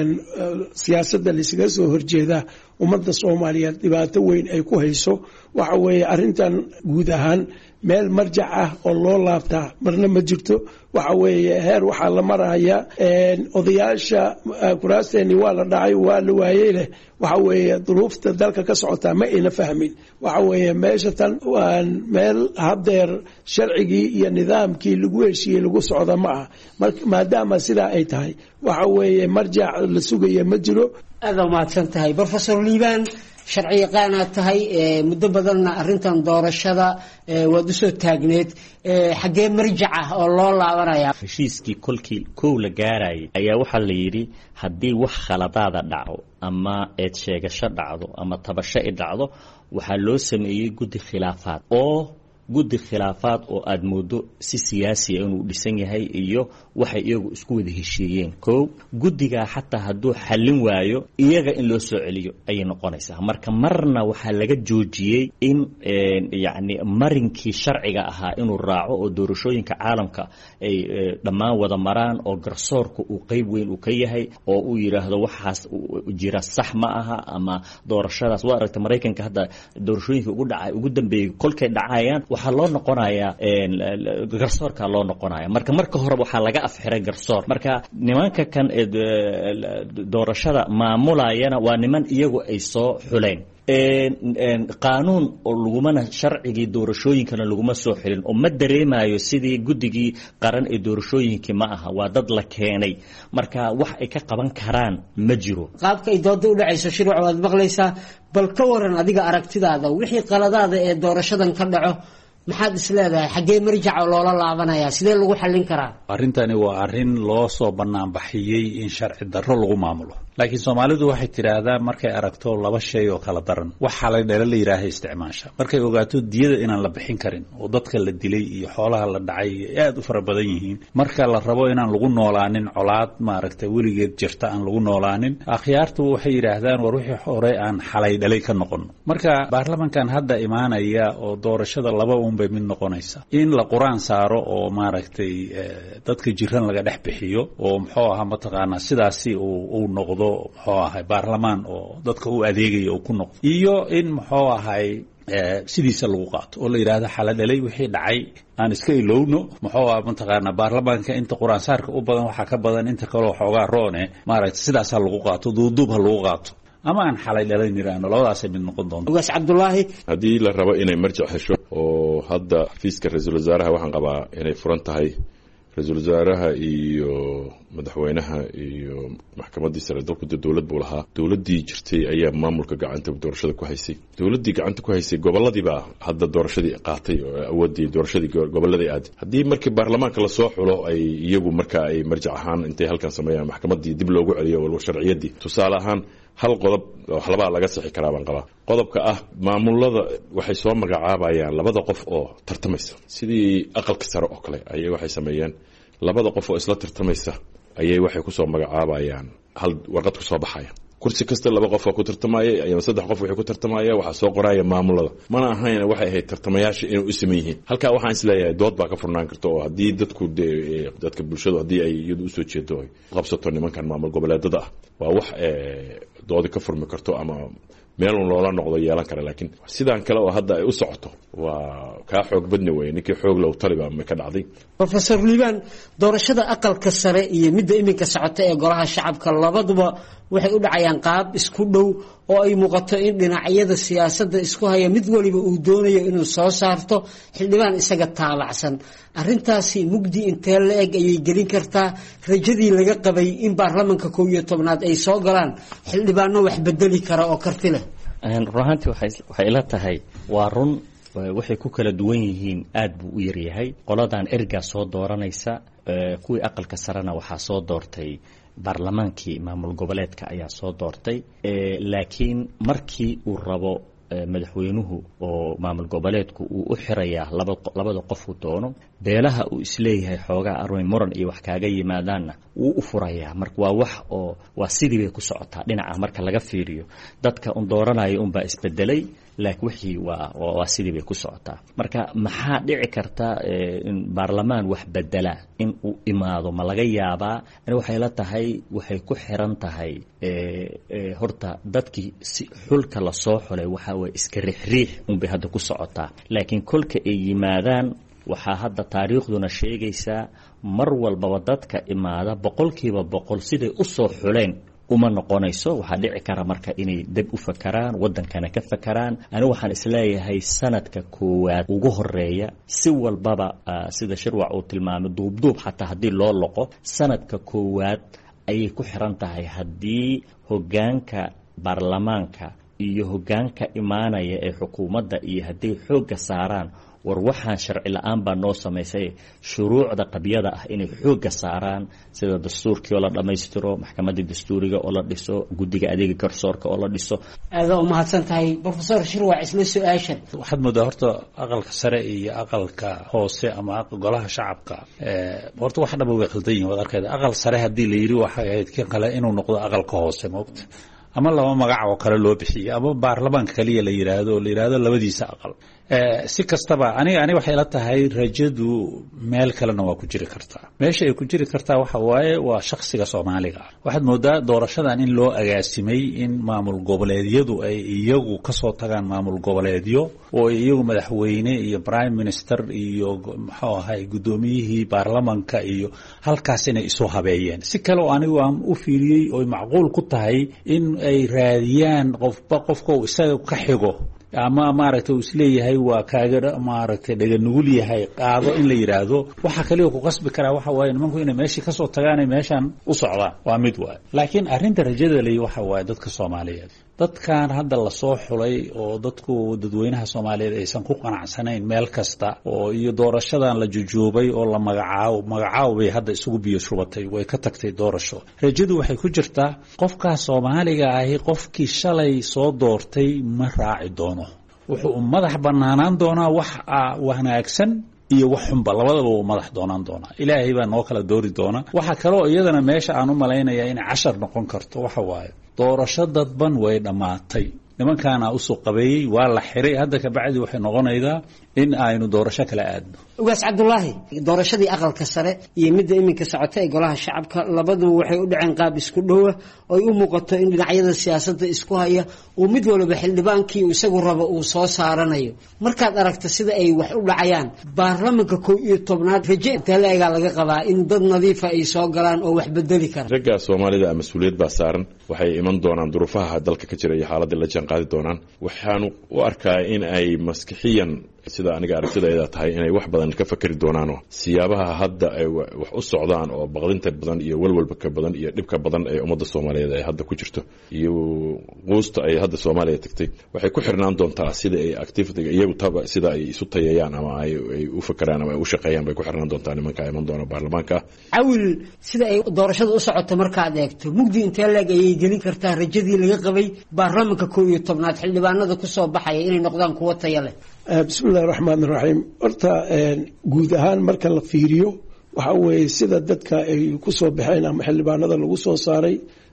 siyaasadda laisaga soo horjeeda ummadda soomaaliyeed dhibaato weyn ay ku hayso waxa weeye arintan guud ahaan meel marjac ah oo loo laabtaa marna ma jirto waxa weeye heer waxaa la maraya odayaasha kuraasteeni waa la dhacay waa la waayey leh waxa weeye duruufta dalka ka socotaa ma ayna fahmin waxa weeye meesha tan waa meel haddeer sharcigii iyo nidaamkii lagu heshiiyey lagu socda ma ah maadaama sidaa ay tahay waxa weeye marjac la sugaya ma jiro aada umahadsan tahay brofesor liban sharci yaqaanaad tahay muddo badanna arintan doorashada waad usoo taagneed xaggee marjac ah oo loo laabanaya heshiiskii kolkii kow la gaarayay ayaa waxaa la yidhi haddii wax khaladaada dhaco ama eed sheegasho dhacdo ama tabasho i dhacdo waxaa loo sameeyey guddi khilaafaad oo guddi khilaafaad oo aad moodo si siyaasiya inuu dhisan yahay iyo waxay iyagu isku wada heshiiyeen kow guddigaa xataa hadduu xallin waayo iyaga in loo soo celiyo ayay noqonaysaa marka marna waxaa laga joojiyey in yacni marinkii sharciga ahaa inuu raaco oo doorashooyinka caalamka ay dhammaan wada maraan oo garsoorka uu qayb weyn uu ka yahay oo uu yidhaahdo waxaas jira sax ma aha ama doorashadaas waa aragtay maraykanka hadda doorashooyinka ugu dhacay ugu dambeeyey kolkay dhacayaan waxaa loo noqonayaa garsoorka loo noqonaya marka marka hore waxaa laga afxiray garsoor marka nimanka kan doorashada maamulayana waa niman iyagu ay soo xuleen qaanuun oo lagumana sharcigii doorashooyinkana laguma soo xilin oo ma dareemayo sidii guddigii qaran ee doorashooyinkii ma aha waa dad la keenay marka wax ay ka qaban karaan ma jiro qaabka ay dooda u dhacayso shirwac waad maqlaysaa bal ka waran adiga aragtidaada wixii qaladaada ee doorashadan ka dhaco maxaad isleedahay xaggee marjaca loola laabanayaa sidee lagu xallin karaa arrintani waa arrin loo soo banaanbaxiyey in sharci darro lagu maamulo laakiin soomaalidu waxay tidhaahdaa markay aragto laba shay oo kala daran waxaa la dheela la yidhaaha isticmaasha markay ogaato diyada inaan la bixin karin oo dadka la dilay iyo xoolaha la dhacay aad u fara badan yihiin marka la rabo inaan lagu noolaanin colaad maaragtay weligeed jirta aan lagu noolaanin akhyaartu waxay yidhaahdaan war wixii hore aan xalay dhalay ka noqon marka baarlamankan hadda imaanaya oo doorashada laba un bay mid noqonaysa in la quraan saaro oo maaragtay dadka jiran laga dhex bixiyo oo muxuu ahaa mataqaanaa sidaasi uu noqdo muxuu ahay baarlamaan oo dadka u adeegaya uu ku noqdo iyo in muxuu ahay sidiisa lagu qaato oo la yidhaahdo xaladhalay wixii dhacay aan iska ilowno muxuu ah mataqaanaa baarlamaanka inta quraan saarka u badan waxaa ka badan inta kaleo xoogaa roone maaragtay sidaasaa lagu qaato duuduub ha lagu qaato ama aan xalay dhalan yiraahno labadaasay mid noqon doonto ugaas cabdullaahi haddii la rabo inay marjac hesho oo hadda xafiiska ra-iisul wasaaraha waxaan qabaa inay furan tahay ra-iisul wasaaraha iyo madaxweynaha iyo maxkamaddii sare dalku dowlad buu lahaa dowladdii jirtay ayaa maamulka gacanta doorashada ku haysay dowladdii gacanta ku haysay goboladiibaa hadda doorashadii qaatay oo awooddii doorashadii gobolladii aaday haddii markii baarlamaanka lasoo xulo ay iyagu marka ay marjac ahaan intay halkan sameeyaan maxkamaddii dib loogu celiyo walba sharciyaddii tusaale ahaan hal qodob waxlabaa laga sixi karaa baan qabaa qodobka ah maamulada waxay soo magacaabayaan labada qof oo tartamaysa sidii aqalka sare oo kale ayay waxay sameeyeen labada qof oo isla tartamaysa ayay waxay kusoo magacaabayaan hal warqad ku soo baxaya kursi kasta laba qof oo ku tartamaya ama saddex qof waxay ku tartamaya waxaa soo qoraya maamulada mana ahayn waxay ahayd tartamayaasha inay u siman yihiin halkaa waxaan isleeyahay dood baa ka furnaan karta oo haddii dadku dadka bulshadu haddii ay iyadu usoo jeedo ay qabsato nimankan maamul goboleedada ah waa wax doodi ka furmi karto ama meelun loola noqdo yeelan kara laakiin sidaan kale oo hadda ay u socoto waa kaa xoog badna weeye ninkii xoog low taliba ma ka dhacday professor liibaan doorashada aqalka sare iyo midda iminka socota ee golaha shacabka labaduba waxay u dhacayaan qaab isku dhow oo ay muuqato in dhinacyada siyaasadda isku haya mid waliba uu doonayo inuu soo saarto xildhibaan isaga taalacsan arrintaasi mugdi intee la eg ayay gelin kartaa rajadii laga qabay in baarlamanka kow iyo tobnaad ay soo galaan xildhibaano wax bedeli kara oo karti leh run ahaantii waxay ila tahay waa run waxay ku kala duwan yihiin aad buu u yaryahay qoladan ergaa soo dooranaysa kuwii aqalka sarena waxaa soo doortay baarlamaankii maamul goboleedka ayaa soo doortay laakiin markii uu rabo madaxweynuhu oo maamul goboleedku uu u xirayaa laba labada qof uu doono beelaha uu isleeyahay xoogaa armay muran iyo wax kaaga yimaadaanna wuu u furayaa marka waa wax oo waa sidii bay ku socotaa dhinaca marka laga fiiriyo dadka un dooranaya unbaa isbedelay laakiin wixii waa waa sidii bay ku socotaa marka maxaa dhici karta in baarlamaan wax bedela in uu imaado ma laga yaabaa ani waxay la tahay waxay ku xiran tahay horta dadkii si xulka la soo xulay waxa way iska riixriix unbay hadda ku socotaa laakiin kolka ay yimaadaan waxaa hadda taariikhduna sheegaysaa mar walbaba dadka imaada boqolkiiba boqol siday u soo xuleen uma noqonayso waxaa dhici kara marka inay dib u fakaraan wadankana ka fakaraan ani waxaan isleeyahay sanadka koowaad ugu horeeya si walbaba sida shirwac uu tilmaamay duubduub xataa haddii loo loqo sanadka koowaad ayay ku xiran tahay haddii hoggaanka baarlamaanka iyo hoggaanka imaanaya ee xukuumadda iyo hadday xoogga saaraan war waxaan sharci la-aan baa noo samaysay shuruucda qabyada ah inay xoogga saaraan sida dastuurkii oo la dhammaystiro maxkamaddii dastuuriga oo la dhiso guddiga adeega garsoorka oo la dhiso. aada u mahadsan tahay professor shirwac. isla su-aashan waxaad moodaa horta aqalka sare iyo aqalka hoose ama golaha shacabka horta wax dhaba way khaldan yihin waad arkayda aqal sare haddii la yidhi waxay ahayd kan kale inuu noqdo aqalka hoose moogta ama laba magac oo kale loo bixiyo ama baarlamaanka kaliya la yidhaahdo oo la yidhaahdo labadiisa aqal. si kastaba aniga ani waxay la tahay rajadu meel kalena waa ku jiri kartaa. meesha ay ku jiri kartaa waxa waaye waa shakhsiga Soomaaliga. waxaad moodaa doorashadan in loo agaasimay in maamul goboleedyadu ay iyagu ka soo tagaan maamul goboleedyo oo iyagu madaxweyne iyo prime minister iyo maxuu ahay gudoomiyihii baarlamaanka iyo halkaas inay isu habeeyeen. si kale oo anigu aan u fiiriyay oo macquul ku tahay in ay raadiyaan qofba qofka uu isaga ka xigo ama maaragtay uu isleeyahay waa kaaga maaragtay dhaga nugul yahay qaado in la yiraahdo waxa kale oo ku qasbi kara waxa waaye nimanku inay meeshii ka soo tagaan meeshan u socdaan waa mid waay. laakiin arrinta rajada leh waxa waaye dadka Soomaaliyeed dadkan hadda la soo xulay oo dadku dadweynaha Soomaaliyeed aysan ku qanacsanayn meel kasta oo iyo doorashadan la jujuubay oo la magacaabo magacaabo bay hadda isugu biyo shubatay way ka tagtay doorasho. rajadu waxay ku jirtaa qofka Soomaaliga ahi qofkii shalay soo doortay ma raaci doono wuxuu madax banaanaan doonaa wax wanaagsan iyo wax xunba labadaba uu madax doonaan doonaa. ilaahay baa noo kala doori doona. waxa kale oo iyadana meesha aan u malaynayaa in cashar noqon karto waxa waaye doorasho dadban way dhamaatay nimankaana u soo qabeeyay waa la xiray hadda ka bacdi waxay noqonaydaa in aynu doorasho kala aadno. ugaas Cabdullaahi doorashadii aqalka sare iyo midda iminka socotay ee golaha shacabka labadu waxay u dhaceen qaab isku dhow ah oo ay u muuqato in dhinacyada siyaasadda isku haya uu mid walba xildhibaankii isagu rabo uu soo saaranayo. markaad aragto sida ay wax u dhacayaan baarlamaanka kow iyo tobnaad rajo talaga laga qabaa in dad nadiif ah ay soo galaan oo wax bedeli kara. ragga Soomaalida mas'uuliyad baa saaran waxay iman doonaan duruufaha dalka ka jira iyo xaaladda la jaan qaadi doonaan. waxaan u arkaa in ay maskixiyan sida aniga aragtidayda tahay inay wax badan ka fakari doonaan oo siyaabaha hadda ay wax u socdaan oo baqdinta badan iyo walwalba ka badan iyo dhibka badan ee ummadda Soomaaliyeed ay hadda ku jirto iyo quusta ay hadda Soomaaliya tagtay waxay ku xirnaan doontaa sida ay activity-ga iyagu taba sida ay isu tayayaan ama ay u fakaraan ama ay u shaqeeyaan bay ku xirnaan doontaa nimanka iman doona baarlamaanka. awil sida ay doorashada u socoto markaad eegto mugdi intee leeg ayay gelin kartaa rajadii laga qabay baarlamaanka kow iyo tobnaad xildhibaanada ku soo baxaya inay noqdaan kuwa tayo leh. bismillahi raxmaani raxiim. horta guud ahaan marka la fiiriyo waxa weeye sida dadka ay ku soo baxeen ama xildhibaanada lagu soo saaray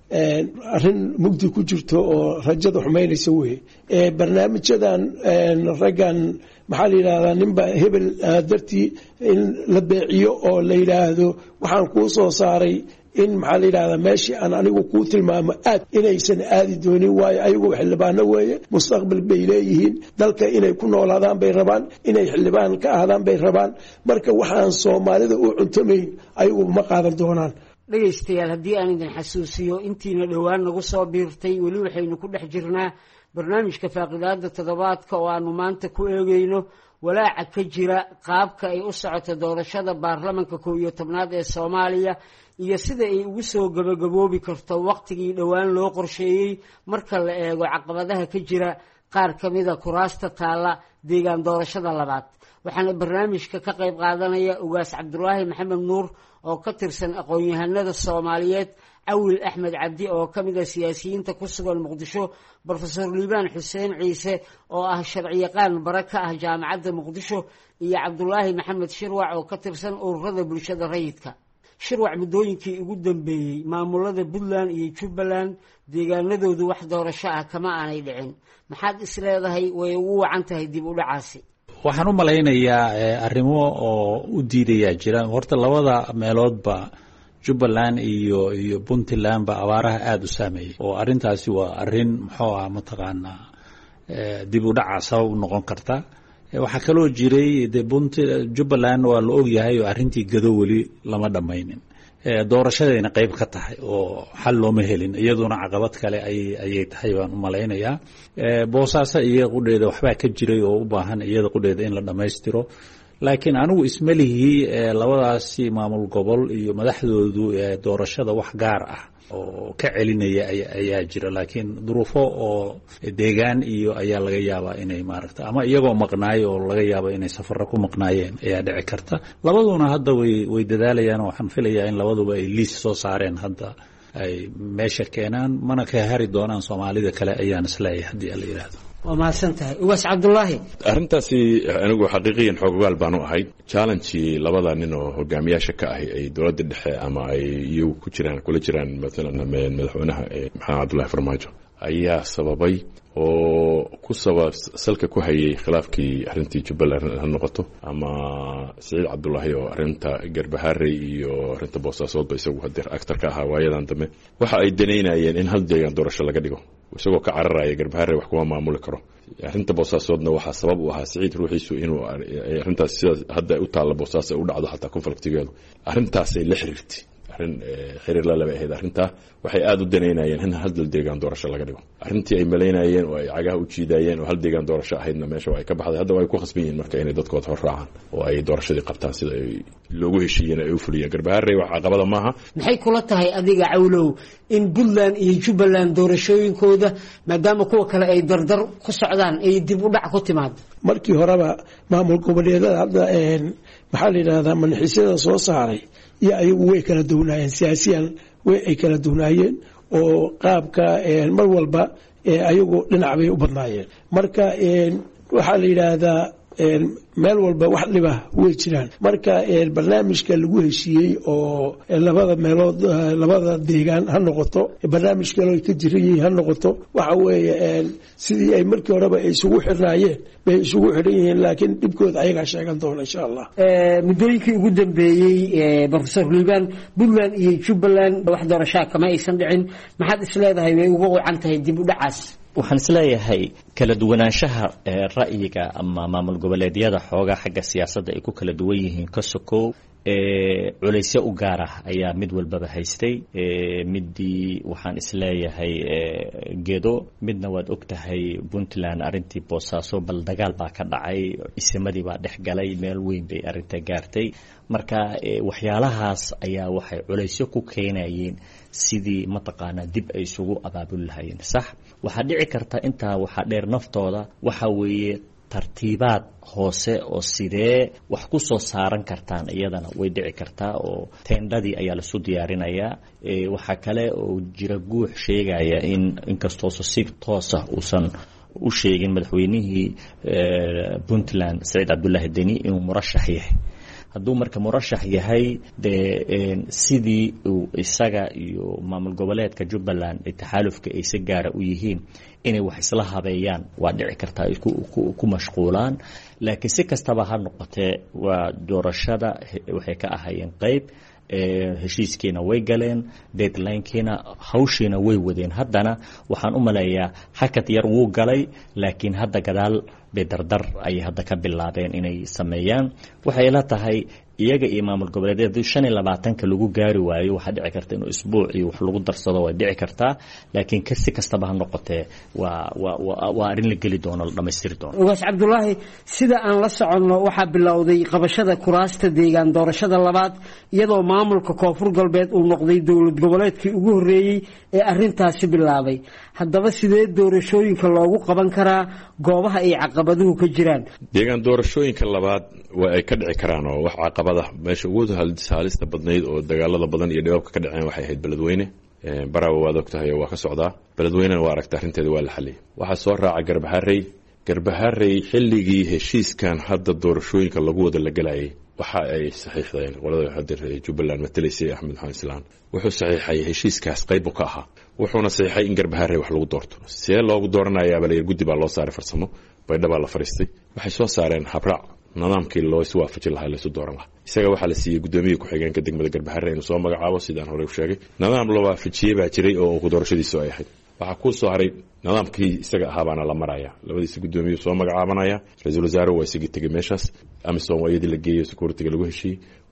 arrin mugdi ku jirto oo rajada xumaynaysa weeye. barnaamijyadan raggan maxaa la yidhahdaa ninba hebel dartii in la beeciyo oo la yidhaahdo waxaan kuu soo saaray in maxaa la yidhahdaa meeshii aan anigu kuu tilmaamo aad inaysan aadi doonin waayo ayagu xildhibaano weeye mustaqbal bay leeyihiin dalka inay ku noolaadaan bay rabaan inay xildhibaan ka ahdaan bay rabaan marka waxaan Soomaalida u cuntamayn ayagu ma qaadan doonaan. dhegaystayaal haddii aan idin xasuusiyo intiina dhowaan nagu soo biirtay weli waxaynu ku dhex jirnaa barnaamijka faaqidaada toddobaadka oo aanu maanta ku eegayno walaaca ka jira qaabka ay u socoto doorashada baarlamaanka kow iyo tobnaad ee Soomaaliya iyo sida ay ugu soo gabagaboobi karto waqtigii dhowaan loo qorsheeyay marka la eego caqabadaha ka jira qaar ka mid ah kuraasta taala deegaan doorashada labaad. waxaana barnaamijka ka qayb qaadanaya ugaas Cabdullaahi Maxamed Nuur oo ka tirsan aqoon-yahanada Soomaaliyeed, Awil Axmed Cabdi oo ka mid ah siyaasiyiinta ku sugan Muqdisho, Professor Liibaan Xuseen Ciise oo ah sharciyaqaan bara ka ah Jaamacadda Muqdisho iyo Cabdullaahi Maxamed Shirwac oo ka tirsan ururada bulshada rayidka. Shirwac muddooyinkii ugu dambeeyey maamulada Puntland iyo Jubbaland deegaanadoodu wax doorasho ah kama aanay dhicin. maxaad isleedahay way ugu wacan tahay dib u dhacaasi? waxaan u malaynayaa arrimo oo u diidaya jiraan. horta labada meeloodba Jubbaland iyo iyo Puntland ba abaaraha aad u saameeyay oo arintaasi waa arin muxuu ah mataqaana dib u dhac sabab u noqon karta. waxa kale oo jiray de Puntland Jubbaland waa la og yahay oo arintii gado wali lama dhamaynin. doorashadayna qayb ka tahay oo xal looma helin iyaduna caqabad kale ay ayay tahay baan u malaynayaa. boosaasa iyo qudheeda waxba ka jiray oo u baahan iyada qudheeda in la dhameystiro. laakiin anigu ismalihi labadaasi maamul gobol iyo madaxdoodu doorashada wax gaar ah oo ka celinaya ayaa jira laakiin duruufo oo deegaan iyo ayaa laga yaabaa inay maaragta ama iyagoo maqnaayo oo laga yaabo inay safarro ku maqnaayeen ayaa dhici karta labaduna hadda way way dadaalayaan waxaan filayaa in labaduba ay liis soo saareen hadda ay meesha keenaan mana ka hari doonaan soomaalida kale ayaan isleeyahay haddii la yidhaahdo waa mahadsan tahay ugaas cabdullaahi arrintaasi anigu xaqiiqiyan xoogaal baanu ahayd challengii labada nin oo hogaamiyaasha ka ahi ay dowladda dhexe ama ay iyagu ku jiraan kula jiraan maalan madaxweynaha maxamed cabdullaahi farmaajo ayaa sababay oo ku sabab salka ku hayay khilaafkii arrintii jubbaland ha noqoto ama siciid cabdullaahi oo arrinta garbaharey iyo arrinta boosaasoodba isagu hadeer actor ka ahaa waayadan dambe waxa ay danaynayeen in hal deegaan doorasho laga dhigo isagoo ka cararaya garbaharey wax kuma maamuli karo arrinta boosaasoodna waxaa sabab u ahaa siciid ruuxiisu inuu arrintaas sida hadda u taalla boosaas u dhacdo xataa konfliktigeedu arrintaasay la xiriirtay arrin xiriir la laba ahayd arrintaa waxay aada u danaynayeen in hal deegaan doorasho laga dhigo arrintii ay malaynayeen oo ay cagaha u jiidayeen oo hal deegaan doorasho ahaydna meesha waa ay ka baxday hadda waa ay ku khasban yihiin marka inay dadkooda hor raacaan oo ay doorashadii qabtaan sida ay loogu heshiiyeen ay u fuliyeen garbaharey wax caqabada maaha maxay kula tahay adiga cawlow in puntland iyo jubbaland doorashooyinkooda maadaama kuwa kale ay dardar ku socdaan ay dib u dhac ku timaado markii horeba maamul goboleedada hadda maxaa la yidhahdaa manxiisyada soo saaray iyo ayagu way kala duwanaayeen siyaasiyan way ay kala duwanaayeen oo qaabka mar walba ayagu dhinac bay u badnaayeen marka waxaa la yidhaahdaa meel walba wax dhiba way jiraan marka barnaamijka lagu heshiiyey oo labada meelood labada deegaan ha noqoto barnaamij kale ay ka jiran yihiin ha noqoto waxa weeye sidii ay markii horeba ay isugu xirnaayeen bay isugu xiran yihiin laakiin dhibkooda ayagaa sheegan doona insha allah muddooyinkii ugu dambeeyey professor liibaan puntland iyo jubbaland wax doorashaa kama aysan dhicin maxaad is leedahay way uga wacan tahay dib u dhacaas waxaan isleeyahay kala duwanaanshaha ra'yiga ama maamul goboleedyada xoogaa xagga siyaasadda ay ku kala duwan yihiin ka sokow culaysyo u gaar ah ayaa mid walbaba haystay midii waxaan isleeyahay gedo midna waad og tahay puntland arrintii boosaaso bal dagaal baa ka dhacay isimadii baa dhex galay meel weyn bay arrinta gaartay marka waxyaalahaas ayaa waxay culaysyo ku keenayeen sidii mataqaanaa dib ay isugu abaabuli lahaayeen sax waxaa dhici karta intaa waxaa dheer naftooda waxa weeye tartiibaad hoose oo sidee wax ku soo saaran kartaan iyadana way dhici kartaa oo teendhadii ayaa lasu diyaarinayaa waxaa kale oo jira guux sheegaya in inkastoo si toosa uusan u sheegin madaxweynihii puntland saciid cabdullaahi deni inuu murashax yahay hadduu marka murashax yahay dee sidii uu isaga iyo maamul goboleedka jubbaland ay taxaalufka ay si gaara u yihiin inay wax isla habeeyaan waa dhici kartaa ay ku mashquulaan laakiin si kastaba ha noqotee waa doorashada waxay ka ahayeen qayb heshiiskiina way galeen deadlinekiina hawshiina way wadeen haddana waxaan u maleeyaa hakad yar wuu galay laakiin hadda gadaal bay dardar ayay hadda ka bilaabeen inay sameeyaan waxay la tahay iyaga iyo maamul goboleedyada haddii shan iyo labaatanka lagu gaari waayo waxaa dhici karta inuu isbuuc iyo wax lagu darsado way dhici kartaa laakiin kasi kastaba ha noqotee waa waa waa arrin la geli doono la dhammaystiri doono ugaas cabdullaahi sida aan la soconno waxaa bilowday qabashada kuraasta deegaan doorashada labaad iyadoo maamulka koonfur galbeed uu noqday dowlad goboleedkii ugu horreeyey ee arrintaasi bilaabay haddaba sidee doorashooyinka loogu qaban karaa goobaha ay caqabaduhu ka jiraan deegaan doorashooyinka labaad waa ay ka dhici karaan oo wax caqabada meesha ugu haalista badnayd oo dagaalada badan iyo dhibaabka ka dhaceen waxay ahayd beledweyne barawa waad og tahay oo waa ka socdaa beledweynena waa aragta arrinteeda waa la xaliyay waxaa soo raaca garbaharey garbaharey xilligii heshiiskan hadda doorashooyinka lagu wada la gelayay waxa ay saxiixdeen qolada hadir jubbaland matalaysay axmed maxamed islaan wuxuu saxiixay heshiiskaas qayb ka ahaa wuxuuna saxiixay in garbaharey wax lagu doorto see loogu dooranayaa bal guddi baa loo saaray farsamo baydha baa la fariistay waxay soo saareen habraac nidaamkii loo is waafajin lahaa la isu dooran lahaa isaga waxaa la siiyey gudoomiyihii ku-xigeenka degmada garbaharey inuu soo magacaabo sidaan horey u sheegay nidaam la waafajiyey baa jiray oo doorashadiisu ay ahayd waxaa kuu soo haray nidaamkii isaga ahaa baana la maraya labadiisa gudoomiyuu soo magacaabanaya ra-iisul wasaare waa isagii tegey meeshaas amisom waa iyadii la geeyo security-ga lagu heshiiyey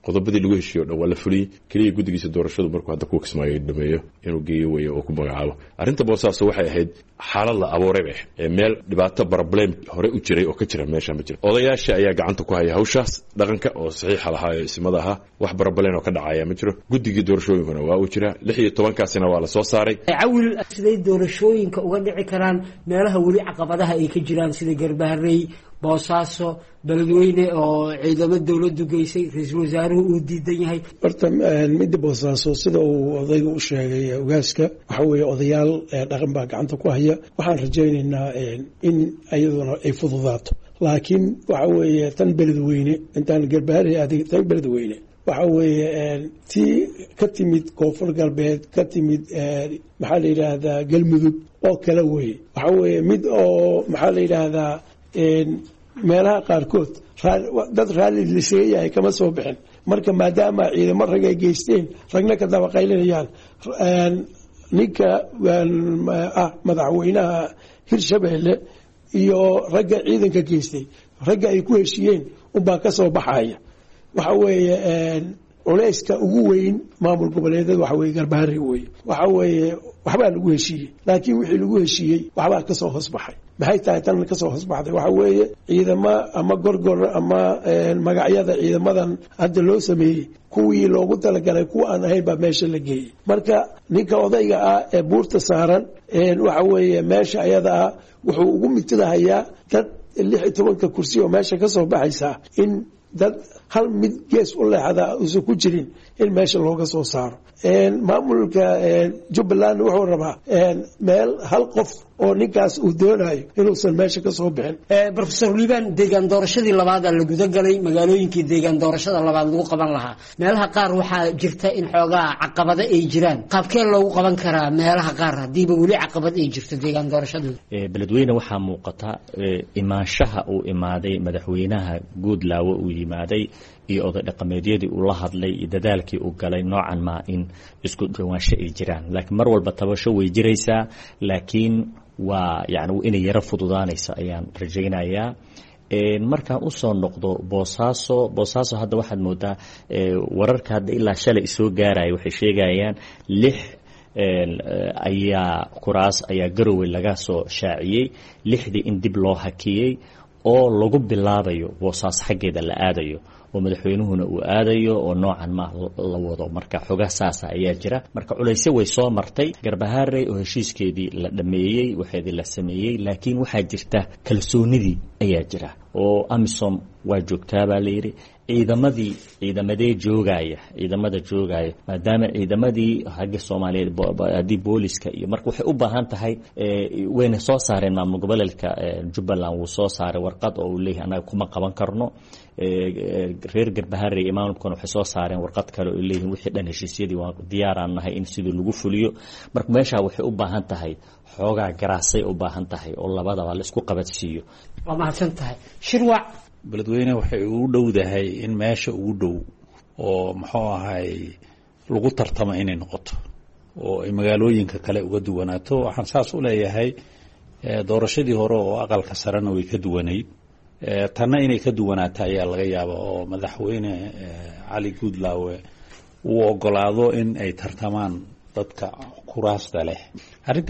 qodobadii lagu heshiiyo o dhan waa la fuliyey keliya guddigiisa doorashadu markuu hadda kuwa kismaayo dhameeyo inuu geeyo weeye oo ku magacaabo arrinta boosaaso waxay ahayd xaalad la abuuray bay ee meel dhibaato problem hore u jiray oo ka jira meesha ma jiro odayaasha ayaa gacanta ku haya hawshaas dhaqanka oo saxiixa lahaa ee isimada ahaa wax problem oo ka dhacaya ma jiro guddigii doorashooyinkuna waa uu jira lix iyo tobankaasina waa la soo saaray cawil siday doorashooyinka uga dhici karaan meelaha weli caqabadaha ay ka jiraan sida Garbaharey Boosaaso Beledweyne oo ciidamada dawladdu geysay ra'iisul wasaaruhu uu diidan yahay horta midda Boosaaso sida uu odaygu u sheegay ogaaska waxa weeye odayaal dhaqan baa gacanta ku haya waxaan rajaynaynaa in ayaduna ay fududaato laakiin waxa weeye tan Beledweyne intaan Garbaharey aad tan Beledweyne waxa weeye tii ka timid koonfur galbeed ka timid maxaa la yiraahdaa galmudug oo kala weeye waxa weeye mid oo maxaa la yiraahdaa meelaha qaarkood dad raalli liseeyahay kama soo bixin marka maadaama ciidamo rag ay geysteen ragna ka daba qaylinayaan ninka ah madaxweynaha Hirshabeelle iyo ragga ciidanka geystay ragga ay ku heshiiyeen unbaa ka soo baxaya waxa weeye culayska ugu weyn maamul goboleedyada waxa weeye Garbaharey weeye waxa weeye waxbaa lagu heshiiyey laakiin wixii lagu heshiiyey waxbaa ka soo hoos baxay maxay tahay tan ka soo hoos baxday waxa weeye ciidamo ama gorgor ama magacyada ciidamadan hadda loo sameeyey kuwii loogu talagalay kuwa aan ahayn baa meesha la geeyey marka ninka odayga ah ee buurta saaran waxa weeye meesha ayada ah wuxuu ugu mitadahayaa dad lix iyo tobanka kursi oo meesha ka soo baxaysa in dad hal mid gees u leexda uusan ku jirin in meesha looga soo saaro maamulka Jubbaland wuxuu rabaa meel hal qof oo ninkaas uu doonayo inuusan meesha ka soo bixin professor Liban deegaan doorashadii labaad la guda galay magaalooyinkii deegaan doorashada labaad lagu qaban lahaa meelaha qaar waxaa jirta in xoogaa caqabado ay jiraan qaabkee loogu qaban karaa meelaha qaar hadiiba weli caqabad ay jirto deegaan doorashada Beledweyne waxaa muuqata imaanshaha uu imaaday madaxweynaha Guudlaawo uu yimaaday iyo oday dhaqameedyadii uu la hadlay iyo dadaalkii uu galay noocan ma in isku dhawaansho ay jiraan laakiin mar walba tabasho way jiraysaa laakiin waa yaani inay yara fududaanaysa ayaan rajaynayaa ee marka uu soo noqdo Boosaaso Boosaaso hadda waxaad moodaa wararka hadda ilaa shalay soo gaaray waxay sheegayaan lix ayaa kuraas ayaa Garowe laga soo shaaciyay lixdii in dib loo hakiyay oo lagu bilaabayo Boosaaso xageeda la aadayo oo madaxweynuhuna uu aadayo oo noocan ma la wado marka xogaa saasa ayaa jira marka culaysyo way soo martay Garbaharey oo heshiiskeedii la dhameeyay waxeedii la sameeyay laakiin waxa jirta kalsoonidii ayaa jira oo Amisom waa joogtaa baa la yiri ciidamadii ciidamadee joogaya ciidamada joogaya maadaama ciidamadii haga Soomaaliyeed hadii booliska iyo marka waxay u baahan tahay wayna soo saareen maamul goboleedka Jubbaland uu soo saaray warqad oo uu leeyahay anaga kuma qaban karno reer Garbaharey imaamkuna waxay soo saareen warqad kale oo leeyahay wixii dhan heshiisyadii waa diyaaraan nahay in sidoo lagu fuliyo marka meesha waxay u baahan tahay xoogaa garaasay u baahan tahay oo labadaba la isku qabadsiiyo waa mahadsan tahay shirwac Beledweyne waxay ugu dhowdahay in meesha ugu dhow oo muxuu ahay lagu tartamo inay noqoto oo ay magaalooyinka kale uga duwanaato waxaan saas u leeyahay doorashadii hore oo aqalka sarena way ka duwanayd tanna inay ka duwanaato ayaa laga yaabaa oo madaxweyne Cali Guudlaawe uu ogolaado in ay tartamaan dadka kuraasta leh arinta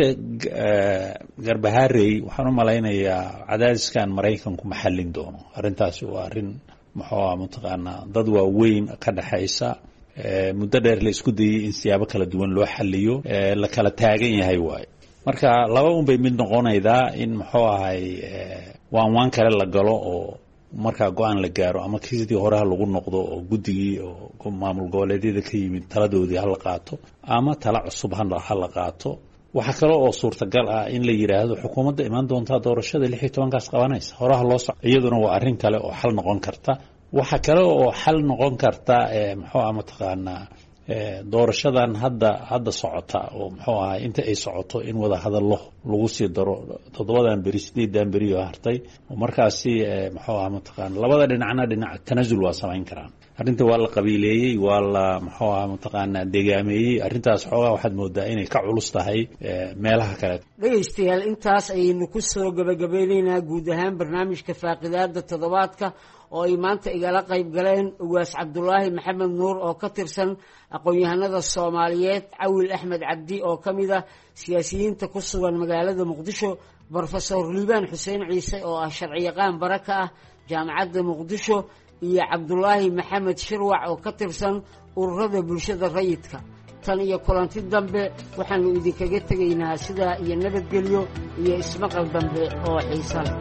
Garbaharey waxaan u malaynayaa cadaadiskan Mareykanku ma xallin doono arintaasi waa arin maxaa mutaqaana dad waaweyn ka dhaxaysa muddo dheer la isku dayay in siyaabo kala duwan loo xalliyo la kala taagan yahay waay marka laba un bay mid noqonaydaa in maxaa ahay waan waan kale la galo oo marka go'aan la gaaro ama kiisadii hore lagu noqdo oo guddigii oo maamul goboleedyada ka yimid taladoodii hal qaato ama tala cusub hal la qaato waxa kale oo suurtagal ah in la yiraahdo xukuumadda imaan doonta doorashada lix iyo toban kaas qabanaysa horaha loo soo iyaduna waa arrin kale oo xal noqon karta waxa kale oo xal noqon karta ee muxuu ama taqaana ee doorashadan hadda hadda socota oo muxuu ahaa inta ay socoto in wada hadallo lagu sii daro toddobadan beri sideedan beri oo hartay oo markaasi muxuu ahaa ma taqaan labada dhinacna dhinac tanaasul waa samayn karaan arrinta waa la qabiileeyey waa la muxuu ahaa mataqaanaa degaameeyey arrintaas xoogaa waxaad moodaa inay ka culus tahay meelaha kale. dhegaystayaal intaas ayaynu ku soo gabagabeynaynaa guud ahaan barnaamijka faaqidaada toddobaadka oo ay maanta igala qayb galeen ugaas cabdulaahi maxamed nuur oo ka tirsan aqoon-yahanada soomaaliyeed, cawil axmed cabdi oo ka mid ah siyaasiyiinta ku sugan magaalada muqdisho, brofesor liibaan xuseen ciise oo ah sharciyaqaan bara ka ah jaamacadda muqdisho, iyo cabdulaahi maxamed shirwac oo ka tirsan ururada bulshada rayidka. tan iyo kulanti dambe waxaanu idinkaga tegaynaa sidaa iyo nabadgelyo iyo ismaqal dambe oo xiisa leh.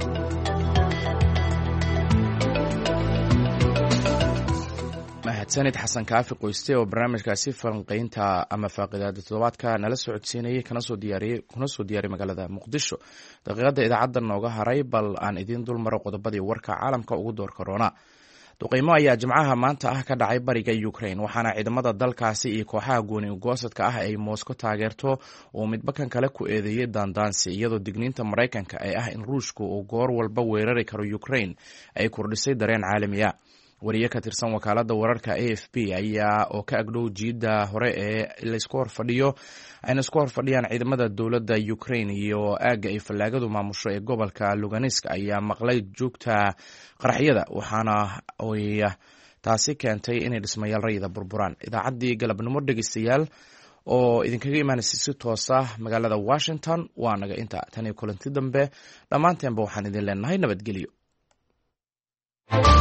mahadsanid xasan kaafi qoyste oo barnaamijkaasi falanqaynta ama faaqidaada toddobaadka nala socodsiinayay kana soo diyaariyey kuna soo diyaariyay magaalada muqdisho. daqiiqada idaacadda nooga haray bal aan idiin dul maro qodobadii warka caalamka ugu door korona. duqeymo ayaa jimcaha maanta ah ka dhacay bariga Ukraine waxaana ciidamada dalkaasi iyo kooxaha gooni ugoosadka ah ay Moscow taageerto oo midba kan kale ku eedeeyay daandaansi iyadoo digniinta Mareykanka ay ah in Ruushku uu goor walba weerari karo Ukraine ay kordhisay dareen caalami ah. wariye ka tirsan wakaaladda wararka A F P ayaa oo ka agdhow jiidda hore ee laysku horfadhiyo ayna isku horfadhiyaan ciidamada dowladda Ukraine iyo aagga ay fallaagadu maamusho ee gobolka Lugansk ayaa maqlay joogta qaraxyada waxaana ay taasi keentay inay dhismayaal rayida burburaan. idaacaddii galabnimo dhegeystayaal oo idinkaga imaanaysa si toos ah magaalada Washington waa naga inta tan iyo kulanti dambe dhammaanteenba waxaan idin leenahay nabadgelyo.